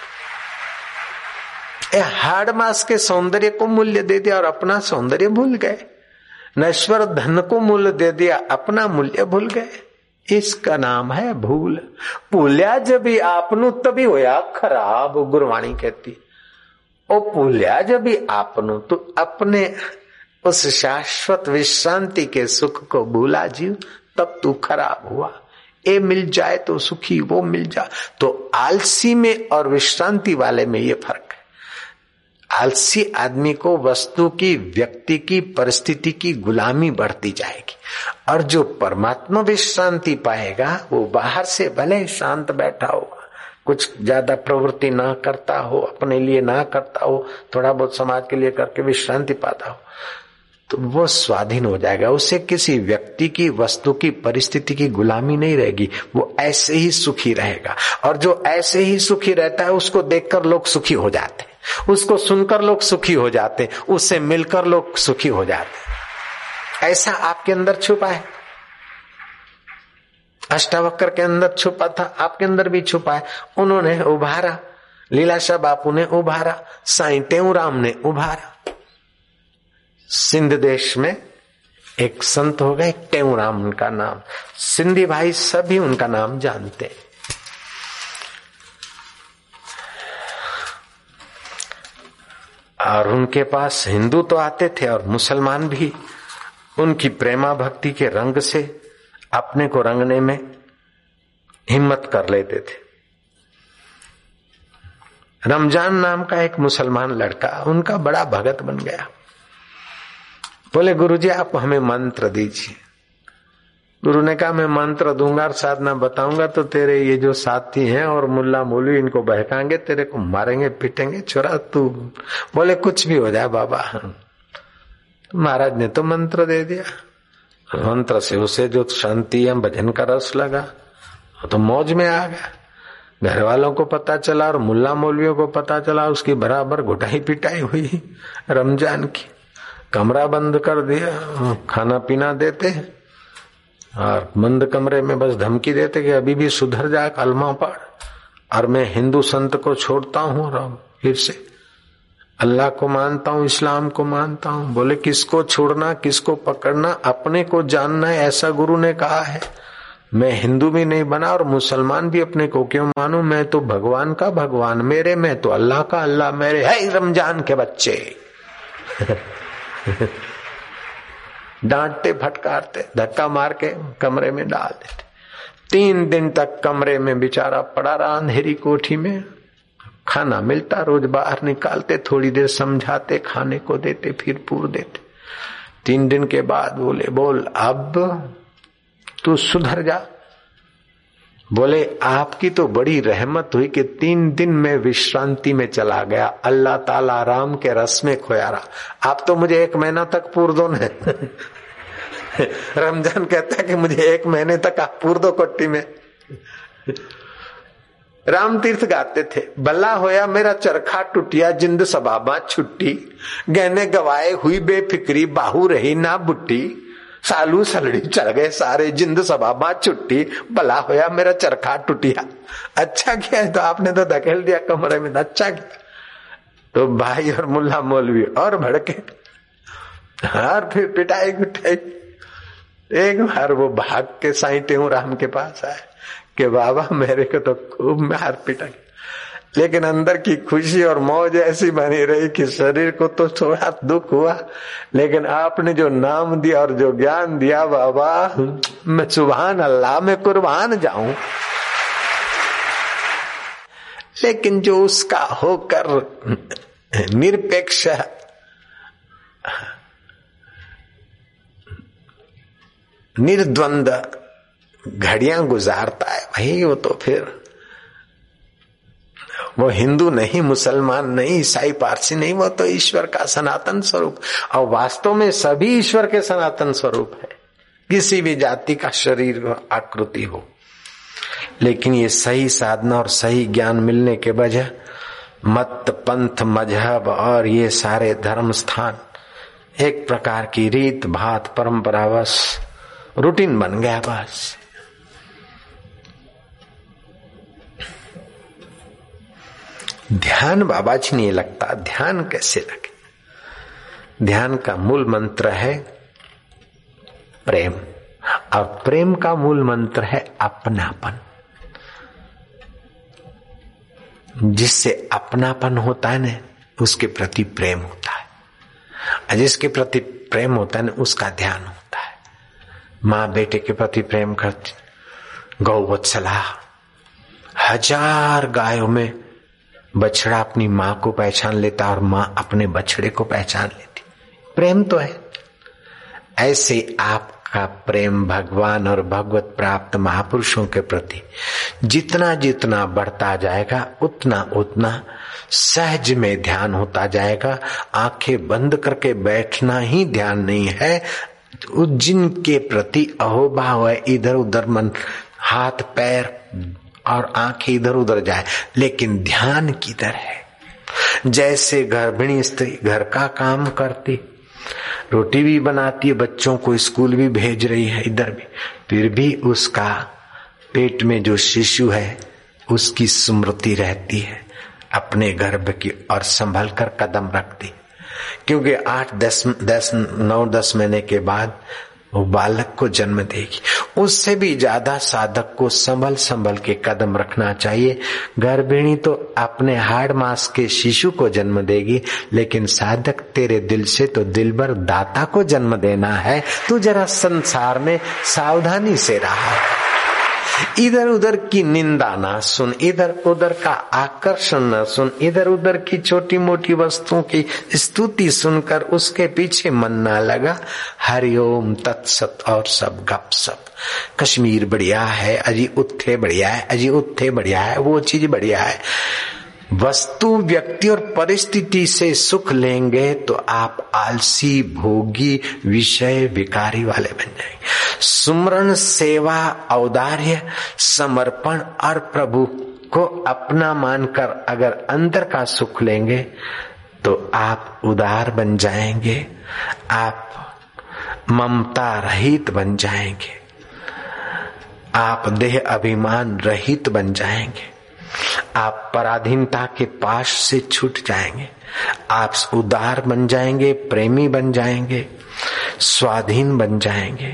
हाड़ मास के सौंदर्य को मूल्य दे दिया और अपना सौंदर्य भूल गए, नश्वर धन को मूल्य दे दिया, अपना मूल्य भूल गए। इसका नाम है भूल। भूलिया जब आपनू तभी होया खराब, गुरवाणी कहती। ओ भूलिया जब आपनू, तो अपने उस शाश्वत विश्रांति के सुख को भूला जीव, तब तू खराब हुआ। ये मिल जाए तो सुखी, वो मिल जाए तो आलसी में और विश्रांति वाले में ये फर्क है। आलसी आदमी को वस्तु की, व्यक्ति की, परिस्थिति की गुलामी बढ़ती जाएगी, और जो परमात्मा विश्रांति पाएगा वो बाहर से भले शांत बैठा होगा, कुछ ज्यादा प्रवृत्ति ना करता हो, अपने लिए ना करता हो, थोड़ा बहुत समाज के लिए करके विश्रांति पाता हो, तो वो स्वाधीन हो जाएगा। उसे किसी व्यक्ति की, वस्तु की, परिस्थिति की गुलामी नहीं रहेगी, वो ऐसे ही सुखी रहेगा। और जो ऐसे ही सुखी रहता है उसको देखकर लोग सुखी हो जाते हैं, उसको सुनकर लोग सुखी हो जाते हैं, उससे मिलकर लोग सुखी हो जाते हैं। ऐसा आपके अंदर छुपा है, अष्टावक्र के अंदर छुपा था, आपके अंदर भी छुपा है। उन्होंने उभारा, लीलाशाह बापू ने उभारा, साईं टेऊराम ने उभारा। सिंध देश में एक संत हो गए टेऊराम, उनका नाम, सिंधी भाई सभी उनका नाम जानते हैं। और उनके पास हिंदू तो आते थे और मुसलमान भी उनकी प्रेमा भक्ति के रंग से अपने को रंगने में हिम्मत कर लेते थे। रमजान नाम का एक मुसलमान लड़का उनका बड़ा भगत बन गया। बोले गुरुजी आप हमें मंत्र दीजिए। गुरु ने कहा मैं मंत्र दूंगा और साधना बताऊंगा तो तेरे ये जो साथी हैं और मुल्ला मौलवी इनको बहकाएंगे, तेरे को मारेंगे पीटेंगे। छोरा तू, बोले कुछ भी हो जाए बाबा। तो महाराज ने तो मंत्र दे दिया, मंत्र से उसे जो शांति या भजन का रस लगा तो मौज में आ गया। घर वालों को पता चला और मुल्ला मौलवियों को पता चला, उसकी बराबर घुटाई पिटाई हुई रमजान की। कमरा बंद कर दिया, खाना पीना देते और बंद कमरे में बस धमकी देते कि अभी भी सुधर जा, कलमा पढ़, और मैं हिंदू संत को छोड़ता हूँ और फिर से अल्लाह को मानता हूँ, इस्लाम को मानता हूँ। बोले किसको छोड़ना, किसको पकड़ना, अपने को जानना है, ऐसा गुरु ने कहा है। मैं हिंदू भी नहीं बना और मुसलमान भी अपने को क्यों मानूं, मैं तो भगवान का भगवान मेरे, मैं तो अल्लाह का अल्लाह मेरे। है रमजान के बच्चे डांटते फटकारते धक्का मार के कमरे में डाल देते। 3 दिन तक कमरे में बेचारा पड़ा रहा, अंधेरी कोठी में। खाना मिलता, रोज बाहर निकालते, थोड़ी देर समझाते, खाने को देते, फिर पूर देते। 3 दिन के बाद बोले बोल अब तू सुधर जा। बोले आपकी तो बड़ी रहमत हुई कि 3 दिन में विश्रांति में चला गया, अल्लाह ताला राम के रस में खोया रहा। आप तो मुझे 1 महीना तक पूर दो न। रमजान कहता है कि मुझे 1 महीने तक आप पूर दो कोट्टी में। राम तीर्थ गाते थे, भला होया मेरा चरखा टूटिया, जिंद सबाबा छुट्टी, गहने गवाए हुई बेफिक्री, बाहू रही ना बुट्टी, सालू सलड़ी चढ़ गए सारे, जिंद सबाबा छुट्टी, भला होया मेरा चरखा टूटिया। अच्छा किया है तो आपने तो धकेल दिया कमरे में, अच्छा किया। तो भाई और मुल्ला मौलवी और भड़के और फिर पिटाई गुटाई। एक बार वो भाग के साईं टेऊराम के पास आए कि बाबा मेरे को तो खूब मार पिटाई, लेकिन अंदर की खुशी और मौज ऐसी बनी रही कि शरीर को तो थोड़ा दुख हुआ, लेकिन आपने जो नाम दिया और जो ज्ञान दिया बाबा, मैं सुभान अल्लाह में कुर्बान जाऊं। लेकिन जो उसका होकर निरपेक्ष निर्द्वंद घड़ियां गुजारता है भाई, वो तो फिर वो हिंदू नहीं, मुसलमान नहीं, ईसाई पारसी नहीं, वो तो ईश्वर का सनातन स्वरूप। और वास्तव में सभी ईश्वर के सनातन स्वरूप है, किसी भी जाति का शरीर आकृति हो। लेकिन ये सही साधना और सही ज्ञान मिलने के वजह मत, पंथ, मजहब और ये सारे धर्म स्थान एक प्रकार की रीत भात परंपरा बस रूटीन बन गया। बस ध्यान बाबा जी नहीं लगता, ध्यान कैसे लगे? ध्यान का मूल मंत्र है प्रेम, और प्रेम का मूल मंत्र है अपनापन। जिससे अपनापन होता है ना, उसके प्रति प्रेम होता है, और जिसके प्रति प्रेम होता है ना, उसका ध्यान होता है। माँ बेटे के प्रति प्रेम करती, गौवत्सला, 1000 गायों में बछड़ा अपनी माँ को पहचान लेता और माँ अपने बछड़े को पहचान लेती। प्रेम तो है। ऐसे आपका प्रेम भगवान और भगवत प्राप्त महापुरुषों के प्रति जितना जितना बढ़ता जाएगा, उतना उतना सहज में ध्यान होता जाएगा। आंखें बंद करके बैठना ही ध्यान नहीं है। जिनके प्रति अहोभाव है, इधर उधर मन, हाथ पैर और आंखें इधर उधर जाए, लेकिन ध्यान किधर है? जैसे गर्भिणी स्त्री घर का काम करती, रोटी भी बनाती है, बच्चों को स्कूल भी भेज रही है, इधर भी, फिर भी उसका पेट में जो शिशु है उसकी स्मृति रहती है अपने गर्भ की, और संभल कर कदम रखती। क्योंकि 9-10 महीने के बाद वो बालक को जन्म देगी। उससे भी ज्यादा साधक को संभल के कदम रखना चाहिए। गर्भिणी तो अपने हाड़ मांस के शिशु को जन्म देगी, लेकिन साधक तेरे दिल से तो दिलबर दाता को जन्म देना है। तू जरा संसार में सावधानी से रहा, इधर उधर की निंदा ना सुन, इधर उधर का आकर्षण न सुन, इधर उधर की छोटी मोटी वस्तुओं की स्तुति सुनकर उसके पीछे मन ना लगा। हरिओम तत्सत और सब गपसप। कश्मीर बढ़िया है, अजी उत्थे बढ़िया है, अजी उत्थे बढ़िया है, वो चीज बढ़िया है। वस्तु, व्यक्ति और परिस्थिति से सुख लेंगे तो आप आलसी, भोगी, विषय विकारी वाले बन जाएंगे। सुमरण, सेवा, औदार्य, समर्पण और प्रभु को अपना मानकर अगर अंदर का सुख लेंगे तो आप उदार बन जाएंगे, आप ममता रहित बन जाएंगे, आप देह अभिमान रहित बन जाएंगे, आप पराधीनता के पाश से छूट जाएंगे, आप उदार बन जाएंगे, प्रेमी बन जाएंगे, स्वाधीन बन जाएंगे।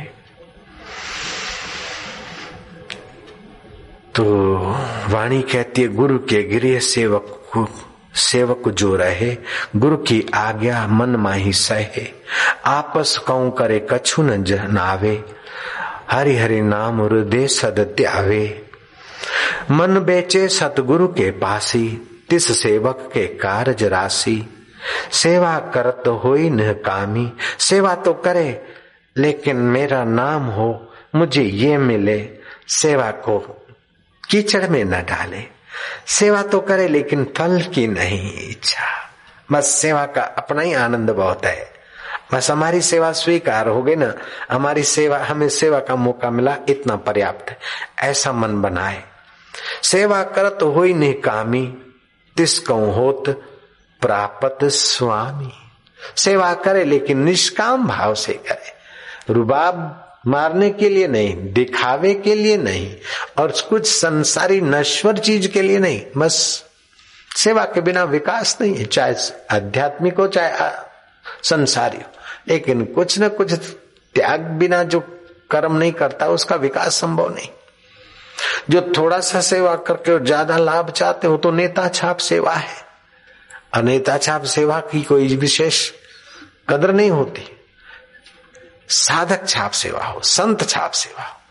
तो वाणी कहती है, गुरु के गृह सेवक जो रहे, गुरु की आज्ञा मन माही सहे। आपस कऊं करे कछु न जनावे, हरि हरि नाम हृदय सद त्यावे। मन बेचे सतगुरु के पासी, तिस सेवक के कारज राशि। सेवा करत होई न कामी, सेवा तो करे लेकिन मेरा नाम हो, मुझे ये मिले। सेवा को कीचड़ में न डाले, सेवा तो करे लेकिन फल की नहीं इच्छा। बस सेवा का अपना ही आनंद बहुत है, बस हमारी सेवा स्वीकार हो गई ना, हमारी सेवा, हमें सेवा का मौका मिला, इतना पर्याप्त है, ऐसा मन बनाए। सेवा करत होई नहीं कामी, तिस कहूं होत प्रापत स्वामी। सेवा करे लेकिन निष्काम भाव से करे, रुबाब मारने के लिए नहीं, दिखावे के लिए नहीं, और कुछ संसारी नश्वर चीज के लिए नहीं। बस सेवा के बिना विकास नहीं है, चाहे आध्यात्मिक हो चाहे संसारी हो, लेकिन कुछ न कुछ त्याग बिना जो कर्म नहीं करता उसका विकास संभव नहीं। जो थोड़ा सा सेवा करके और ज्यादा लाभ चाहते हो तो नेता छाप सेवा है, और नेता छाप सेवा की कोई विशेष कदर नहीं होती। साधक छाप सेवा हो, संत छाप सेवा हो।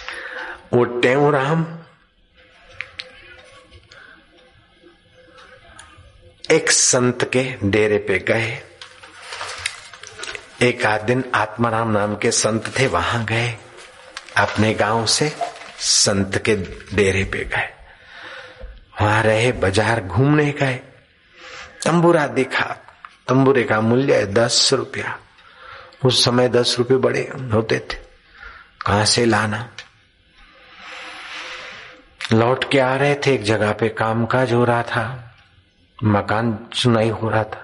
वो टेऊराम एक संत के डेरे पे गए। एक आध दिन आत्माराम नाम के संत थे, वहां गए। अपने गांव से संत के डेरे पे गए, वहां रहे, बाजार घूमने गए। तंबूरा दिखा, तंबूरे का मूल्य है 10 रुपया। उस समय 10 रुपये बड़े होते थे, कहां से लाना। लौट के आ रहे थे, एक जगह पे कामकाज हो रहा था, मकान चुनाई हो रहा था,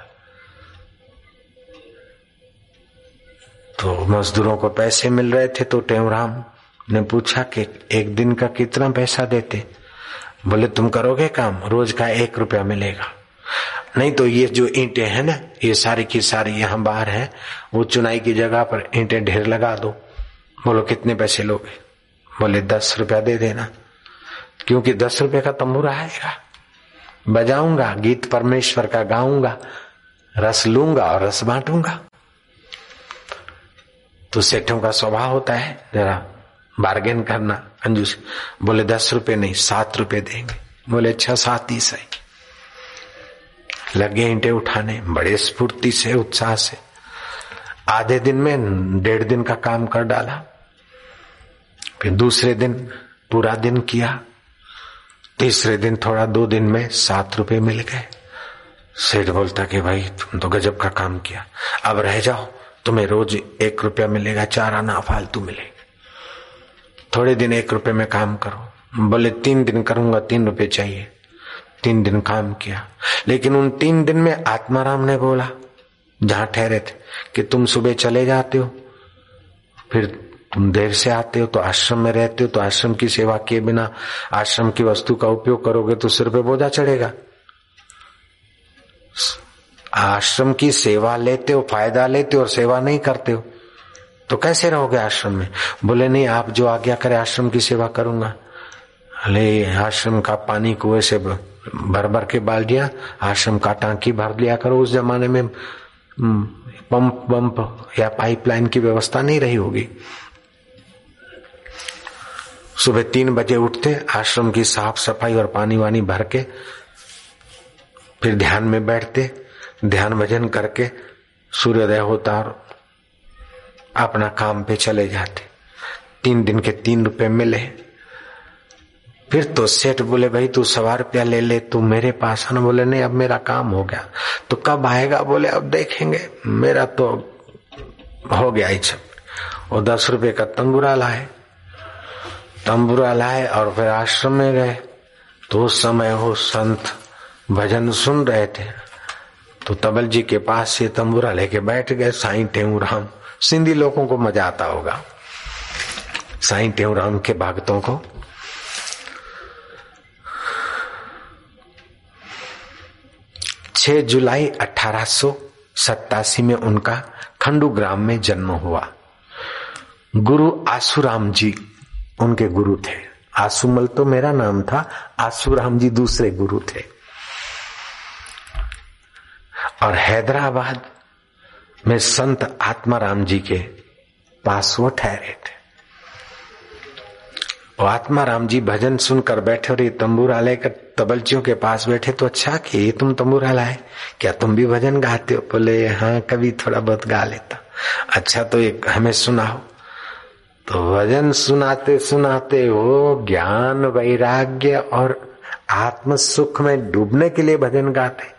तो मजदूरों को पैसे मिल रहे थे। तो टेवराम ने पूछा कि एक दिन का कितना पैसा देते। बोले तुम करोगे काम, रोज का 1 रुपया मिलेगा। नहीं तो ये जो ईंटें हैं ना, ये सारी की सारी यहाँ बाहर है, वो चुनाई की जगह पर ईंटें ढेर लगा दो। बोलो कितने पैसे लोगे। बोले 10 रुपया दे देना, क्योंकि 10 रुपये का तंबूरा आएगा, बजाऊंगा, गीत परमेश्वर का गाऊंगा, रस लूंगा और रस बांटूंगा। तो सेठों का स्वभाव होता है जरा बार्गेन करना, कंजूस। बोले 10 रुपये नहीं, 7 रुपये देंगे। बोले अच्छा 7 ही सही। लगे ईंटें उठाने, बड़े स्फूर्ति से, उत्साह से। आधे दिन में 1.5 दिन का काम कर डाला। फिर दूसरे दिन पूरा दिन किया, तीसरे दिन थोड़ा, 2 दिन में 7 रुपये मिल गए। सेठ बोलता कि भाई तुम तो गजब का काम किया, अब रह जाओ, तुम्हें रोज 1 रुपया मिलेगा, 4 आना फालतू मिलेगा। थोड़े दिन 1 रुपये में काम करो। बोले 3 दिन करूंगा, 3 रुपये चाहिए। 3 दिन काम किया, लेकिन उन 3 दिन में आत्माराम ने बोला, जहां ठहरे थे, कि तुम सुबह चले जाते हो, फिर तुम देर से आते हो, तो आश्रम में रहते हो, तो आश्रम की सेवा किए बिना आश्रम की वस्तु का उपयोग करोगे तो सिर पे बोझा चढ़ेगा। आश्रम की सेवा लेते हो, फायदा लेते हो और सेवा नहीं करते हो, तो कैसे रहोगे आश्रम में। बोले नहीं, आप जो आज्ञा करे आश्रम की सेवा करूंगा। अरे आश्रम का पानी कुएं से भर भर के बाल्टियां, आश्रम का टांकी भर लिया करो। उस जमाने में पंप या पाइपलाइन की व्यवस्था नहीं रही होगी। सुबह 3 बजे उठते, आश्रम की साफ सफाई और पानी वानी भर के, फिर ध्यान में बैठते, ध्यान भजन करके सूर्योदय होता और अपना काम पे चले जाते। 3 दिन के 3 रुपए मिले। फिर तो सेठ बोले भाई तू 1.25 रुपया ले ले, तू मेरे पास आना। बोले नहीं, अब मेरा काम हो गया। तो कब आएगा। बोले अब देखेंगे, मेरा तो हो गया ही सब। और 10 रुपये का तंबूरा लाए और फिर आश्रम में गए। तो उस समय वो संत भजन सुन रहे थे, तो तबल जी के पास ये तंबूरा लेके बैठ गए। साईं टेऊराम, सिंधी लोगों को मजा आता होगा, साईं टेऊराम के भक्तों को। जुलाई 1887 में उनका खंडू ग्राम में जन्म हुआ। गुरु आसूराम जी उनके गुरु थे। आसूमल तो मेरा नाम था, आसूराम जी दूसरे गुरु थे। और हैदराबाद में संत आत्माराम जी के पास वो ठहरे थे। और आत्माराम जी भजन सुनकर बैठे और ये तंबूरा लेकर तबलचियों के पास बैठे। तो अच्छा कि ये तुम तंबूरा लाए, क्या तुम भी भजन गाते हो। बोले हाँ, कभी थोड़ा बहुत गा लेता। अच्छा तो एक हमें सुनाओ। तो भजन सुनाते सुनाते वो ज्ञान वैराग्य और आत्म सुख में डूबने के लिए भजन गाते।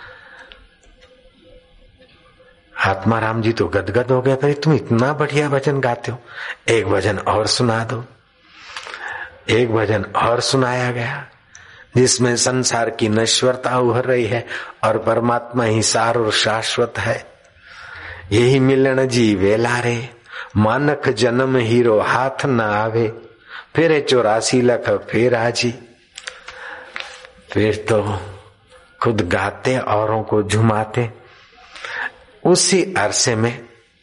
आत्माराम जी तो गदगद हो गए, भाई तुम इतना बढ़िया भजन गाते हो, एक भजन और सुना दो। एक भजन और सुनाया गया, जिसमें संसार की नश्वरता उभर रही है और परमात्मा ही सार और शाश्वत है। यही मिलन जी वेला रे, मानक जन्म हीरो हाथ न आवे, फिर 84 लख फिर आजी। फिर तो खुद गाते औरों को झुमाते। उसी अरसे में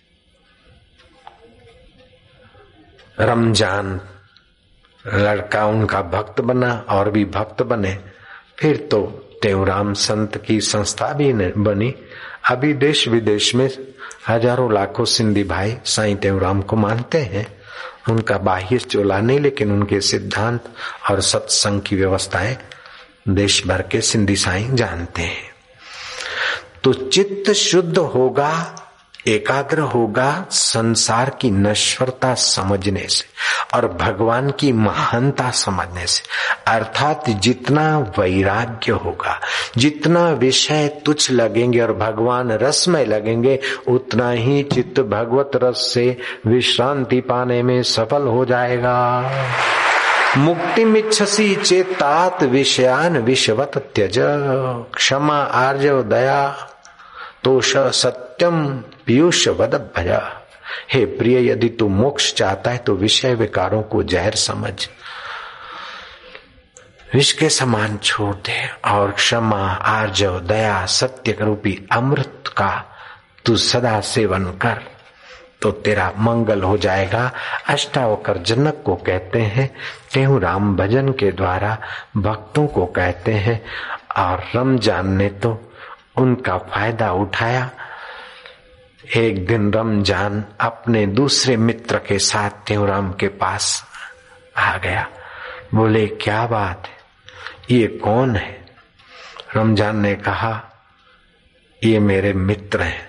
रमजान लड़का उनका भक्त बना और भी भक्त बने। फिर तो टेऊराम संत की संस्था भी बनी। अभी देश विदेश में हजारों लाखों सिंधी भाई साईं टेऊराम को मानते हैं। उनका बाह्य चोला नहीं, लेकिन उनके सिद्धांत और सत्संग की व्यवस्थाएं देश भर के सिंधी साईं जानते हैं। तो चित्त शुद्ध होगा, एकाग्र होगा संसार की नश्वरता समझने से और भगवान की महानता समझने से। अर्थात जितना वैराग्य होगा, जितना विषय तुच्छ लगेंगे और भगवान रसमय लगेंगे, उतना ही चित्त भगवत रस से विश्रांति पाने में सफल हो जाएगा। मुक्तिमिच्छसि चेतात विषयान विषवत त्यज, क्षमा आर्जव दया तोष सत्यम पीयूष वद भजा। हे प्रिय, यदि तू मोक्ष चाहता है तो विषय विकारों को जहर समझ, विष के समान छोड़ दे और क्षमा आर्जव दया सत्य रूपी अमृत का तू सदा सेवन कर, तो तेरा मंगल हो जाएगा। अष्टावकर जनक को कहते हैं, तेहु राम भजन के द्वारा भक्तों को कहते हैं, और रमजान ने तो उनका फायदा उठाया। एक दिन रमजान अपने दूसरे मित्र के साथ तेहराम के पास आ गया। बोले, क्या बात है, ये कौन है? रमजान ने कहा, ये मेरे मित्र हैं।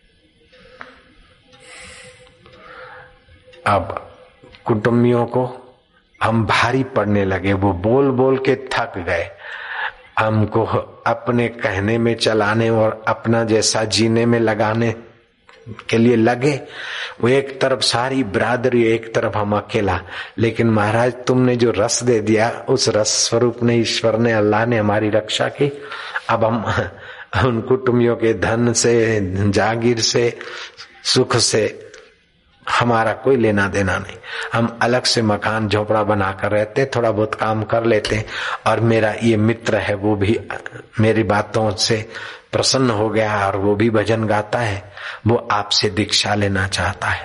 अब कुटुंबियों को हम भारी पड़ने लगे, वो बोल बोल के थक गए। हमको अपने कहने में चलाने और अपना जैसा जीने में लगाने के लिए लगे। वो एक तरफ सारी बिरादरी, एक तरफ हम अकेला। लेकिन महाराज, तुमने जो रस दे दिया, उस रस स्वरूप ने, ईश्वर ने, अल्लाह ने हमारी रक्षा की। अब हम उन कुटुंबियों के धन से, जागीर से, सुख से हमारा कोई लेना देना नहीं। हम अलग से मकान झोपड़ा बनाकर रहते, थोड़ा बहुत काम कर लेते। और मेरा ये मित्र है, वो भी मेरी बातों से प्रसन्न हो गया और वो भी भजन गाता है। वो आपसे दीक्षा लेना चाहता है।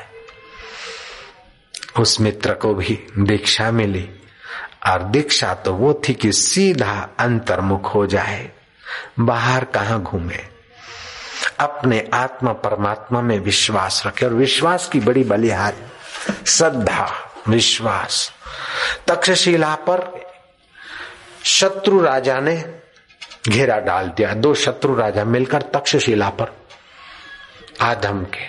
उस मित्र को भी दीक्षा मिली, और दीक्षा तो वो थी कि सीधा अंतर्मुख हो जाए, बाहर कहाँ घूमे, अपने आत्मा परमात्मा में विश्वास रखे। और विश्वास की बड़ी बलिहारी श्रद्धा, विश्वास। तक्षशिला पर शत्रु राजा ने घेरा डाल दिया। 2 शत्रु राजा मिलकर तक्षशिला पर आदम के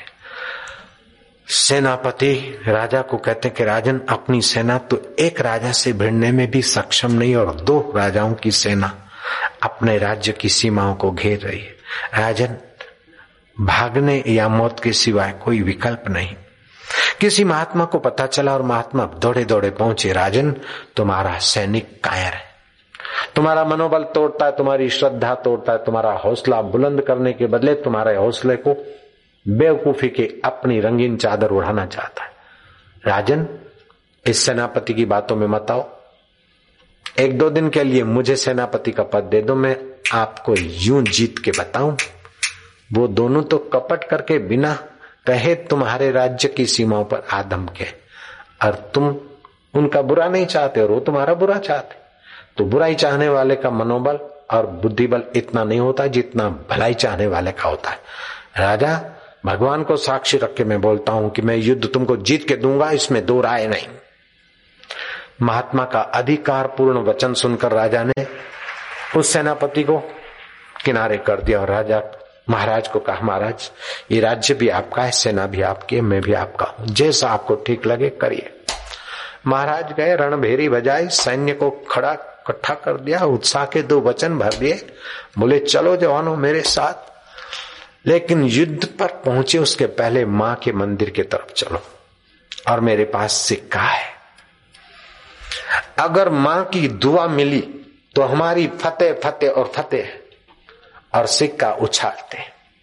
सेनापति राजा को कहते कि राजन, अपनी सेना तो एक राजा से भिड़ने में भी सक्षम नहीं, और 2 राजाओं की सेना अपने राज्य की सीमाओं को घेर रही है। राजन, भागने या मौत के सिवाय कोई विकल्प नहीं। किसी महात्मा को पता चला और महात्मा दौड़े दौड़े पहुंचे। राजन, तुम्हारा सैनिक कायर है, तुम्हारा मनोबल तोड़ता है, तुम्हारी श्रद्धा तोड़ता है, तुम्हारा हौसला बुलंद करने के बदले तुम्हारे हौसले को बेवकूफी के अपनी रंगीन चादर उड़ाना चाहता है। राजन, इस सेनापति की बातों में मत आओ। 1-2 दिन के लिए मुझे सेनापति का पद दे दो, मैं आपको यूं जीत के बताऊं। वो दोनों तो कपट करके बिना कहे तुम्हारे राज्य की सीमाओं पर आदम के, और तुम उनका बुरा नहीं चाहते और वो तुम्हारा बुरा चाहते। तो बुराई चाहने वाले का मनोबल और बुद्धिबल इतना नहीं होता जितना भलाई चाहने वाले का होता है। राजा, भगवान को साक्षी रख के मैं बोलता हूं कि मैं युद्ध तुमको जीत के दूंगा, इसमें 2 राय नहीं। महात्मा का अधिकार पूर्ण वचन सुनकर राजा ने उस सेनापति को किनारे कर दिया और राजा महाराज को कहा, महाराज, ये राज्य भी आपका है, सेना भी आपकी है, मैं भी आपका हूं, जैसा आपको ठीक लगे करिए। महाराज गए, रणभेरी बजाई, सैन्य को खड़ा इकट्ठा कर दिया, उत्साह के 2 वचन भर दिए। बोले, चलो जवानों मेरे साथ, लेकिन युद्ध पर पहुंचे उसके पहले मां के मंदिर की तरफ चलो, और मेरे पास सिक्का है। अगर मां की दुआ मिली तो हमारी फतेह फतेह और फतेह। और सिक्का उछालते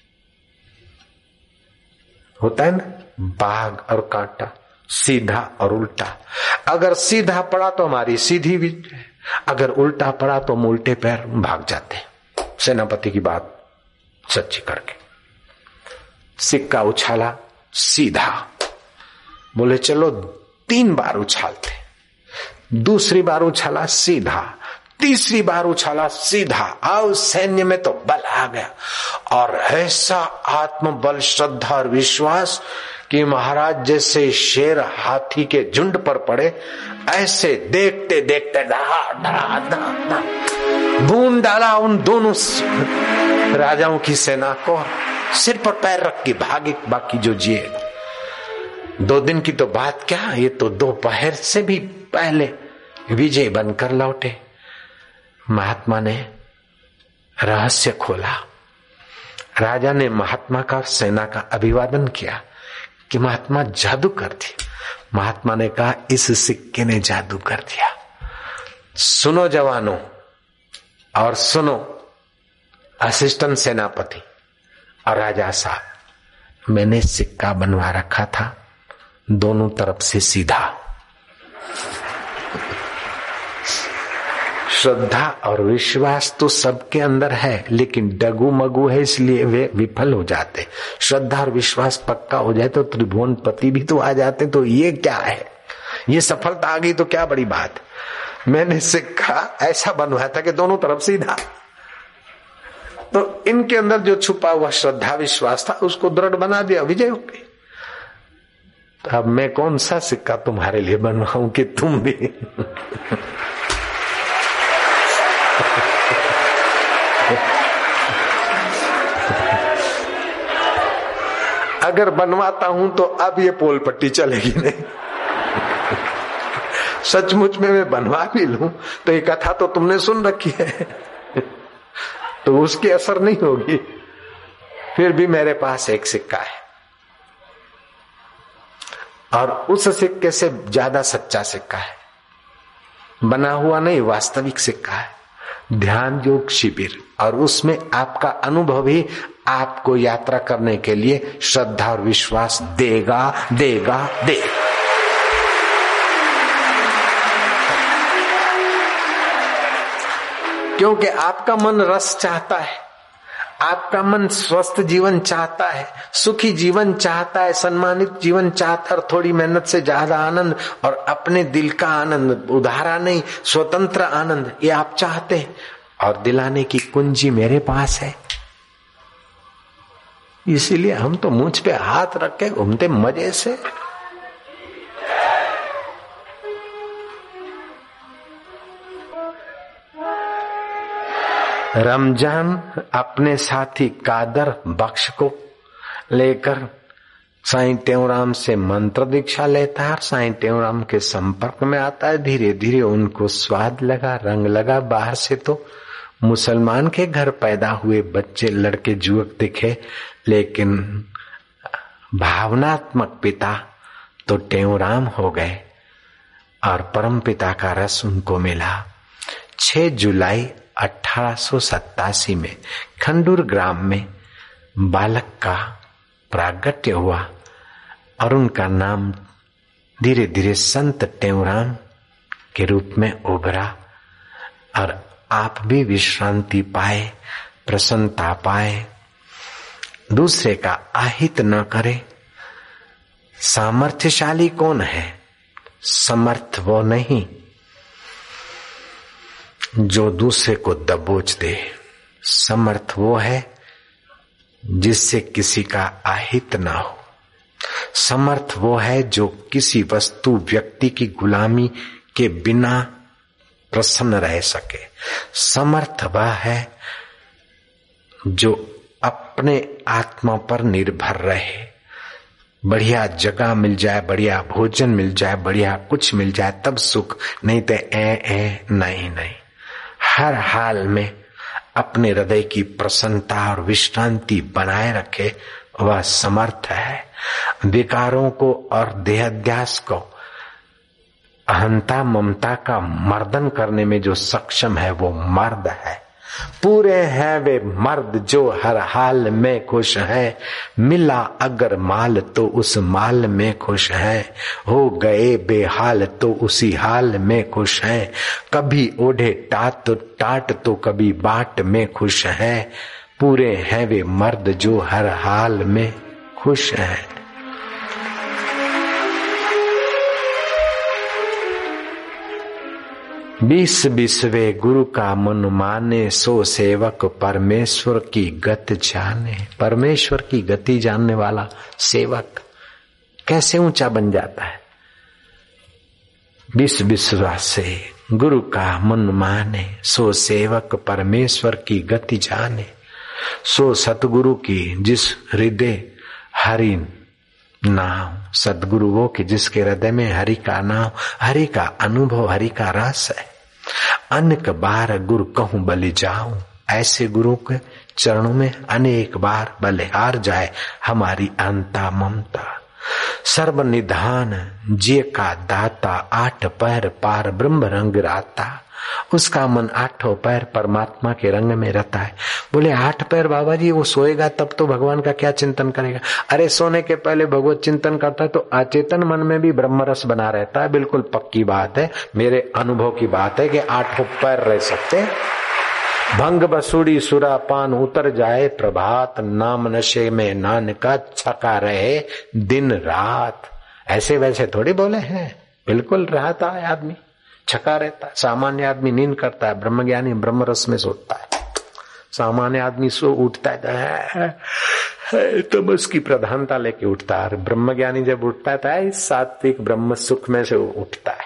होता है ना, बाघ और कांटा, सीधा और उल्टा। अगर सीधा पड़ा तो हमारी सीधी भी, अगर उल्टा पड़ा तो हम उल्टे पैर भाग जाते। सेनापति की बात सच्ची करके सिक्का उछाला सीधा। बोले, चलो 3 बार उछालते। दूसरी बार उछाला सीधा, तीसरी बार उछाला सीधा। आओ, सैन्य में तो बल आ गया, और ऐसा आत्मबल, श्रद्धा और विश्वास कि महाराज जैसे शेर हाथी के झुंड पर पड़े, ऐसे देखते देखते भून डाला उन दोनों राजाओं की सेना को, सिर पर पैर रख के भागे, बाकी जो जिए। 2 दिन की तो बात क्या, ये तो दोपहर से भी पहले विजय बनकर लौटे। महात्मा ने रहस्य खोला। राजा ने महात्मा का, सेना का अभिवादन किया कि महात्मा जादू कर दिया। महात्मा ने कहा, इस सिक्के ने जादू कर दिया। सुनो जवानों और सुनो असिस्टेंट सेनापति और राजा साहब, मैंने सिक्का बनवा रखा था दोनों तरफ से सीधा। श्रद्धा और विश्वास तो सबके अंदर है, लेकिन डगू मगू है इसलिए वे विफल हो जाते। श्रद्धा और विश्वास पक्का हो जाए तो त्रिभुवनपति भी तो आ जाते। तो ये क्या है, ये सफलता आ गई तो क्या बड़ी बात। मैंने सिक्का ऐसा बनवाया था कि दोनों तरफ सीधा। तो इनके अंदर जो छुपा हुआ श्रद्धा विश्वास था उसको दृढ़ बना दिया, विजय हो गई। तो अब मैं कौन सा सिक्का तुम्हारे लिए बनवाऊं कि तुम भी अगर बनवाता हूं तो अब ये पोल पट्टी चलेगी नहीं। सचमुच में मैं बनवा भी लूं तो ये कथा तो तुमने सुन रखी है, तो उसकी असर नहीं होगी। फिर भी मेरे पास एक सिक्का है और उस सिक्के से ज्यादा सच्चा सिक्का है, बना हुआ नहीं, वास्तविक सिक्का है। ध्यान योग शिविर, और उसमें आपका अनुभव ही आपको यात्रा करने के लिए श्रद्धा और विश्वास देगा देगा देगा। क्योंकि आपका मन रस चाहता है, आपका मन स्वस्थ जीवन चाहता है, सुखी जीवन चाहता है, सम्मानित जीवन चाहता है, और थोड़ी मेहनत से ज्यादा आनंद और अपने दिल का आनंद, उधारा नहीं, स्वतंत्र आनंद, ये आप चाहते हैं। और दिलाने की कुंजी मेरे पास है। इसीलिए हम तो मुझ पे हाथ रख के घूमते मजे से। रमजान अपने साथी कादर बख्श को लेकर साईं टेवराम से मंत्र दीक्षा लेता है और साईं टेवराम के संपर्क में आता है। धीरे धीरे उनको स्वाद लगा, रंग लगा। बाहर से तो मुसलमान के घर पैदा हुए बच्चे, लड़के, युवक दिखे, लेकिन भावनात्मक पिता तो टेवराम हो गए और परम पिता का रस उनको मिला। 6 जुलाई 1887 में खंडूर ग्राम में बालक का प्रागट्य हुआ और उनका नाम धीरे धीरे संत टेवराम के रूप में उभरा। और आप भी विश्रांति पाए, प्रसन्नता पाए, दूसरे का अहित न करे। सामर्थ्यशाली कौन है? समर्थ वो नहीं जो दूसरे को दबोच दे। समर्थ वो है जिससे किसी का अहित ना हो। समर्थ वो है जो किसी वस्तु, व्यक्ति की गुलामी के बिना प्रसन्न रह सके। समर्थ वह है जो अपने आत्मा पर निर्भर रहे। बढ़िया जगह मिल जाए, बढ़िया भोजन मिल जाए, बढ़िया कुछ मिल जाए तब सुख, नहीं तो नहीं। हर हाल में अपने हृदय की प्रसन्नता और विश्रांति बनाए रखे, वह समर्थ है। विकारों को और देहाध्यास को, अहंता ममता का मर्दन करने में जो सक्षम है वो मर्द है। पूरे हैं वे मर्द जो हर हाल में खुश हैं। मिला अगर माल तो उस माल में खुश हैं। हो गए बेहाल तो उसी हाल में खुश हैं। कभी ओढ़े टाट तो कभी बाट में खुश हैं। पूरे हैं वे मर्द जो हर हाल में खुश हैं। बीसवे गुरु का मन माने, सो सेवक परमेश्वर की गत जाने। परमेश्वर की गति जानने वाला सेवक कैसे ऊंचा बन जाता है? विश्वास से गुरु का मन माने, सो सेवक परमेश्वर की गति जाने। सो सतगुरु की जिस हृदय हरि नाम, सदगुरु वो कि जिसके हृदय में हरि का नाम, हरि का अनुभव, हरि का रस है। अनेक बार गुरु कहूं बलि जाऊं, ऐसे गुरु के चरणों में अनेक बार बलिहार जाए हमारी अंता ममता। सर्व निधान जे का दाता, आठ पैर पार ब्रह्म रंग राता। उसका मन आठों पैर परमात्मा के रंग में रहता है। बोले 8 पैर बाबा जी, वो सोएगा तब तो भगवान का क्या चिंतन करेगा? अरे सोने के पहले भगवत चिंतन करता है तो अचेतन मन में भी ब्रह्म रस बना रहता है। बिल्कुल पक्की बात है, मेरे अनुभव की बात है कि 8 पैर रह सकते। भंग बसूड़ी सुरा पान उतर जाए, प्रभात नाम नशे में नानका छका रहे दिन रात। ऐसे वैसे थोड़ी बोले हैं, बिल्कुल रहता है आदमी, छका रहता है। सामान्य आदमी नींद करता है, ब्रह्मज्ञानी ब्रह्म रस में सोता है। सामान्य आदमी सो उठता है तमस की प्रधानता लेके उठता है। ब्रह्मज्ञानी जब उठता है सात्विक ब्रह्म सुख में से उठता है।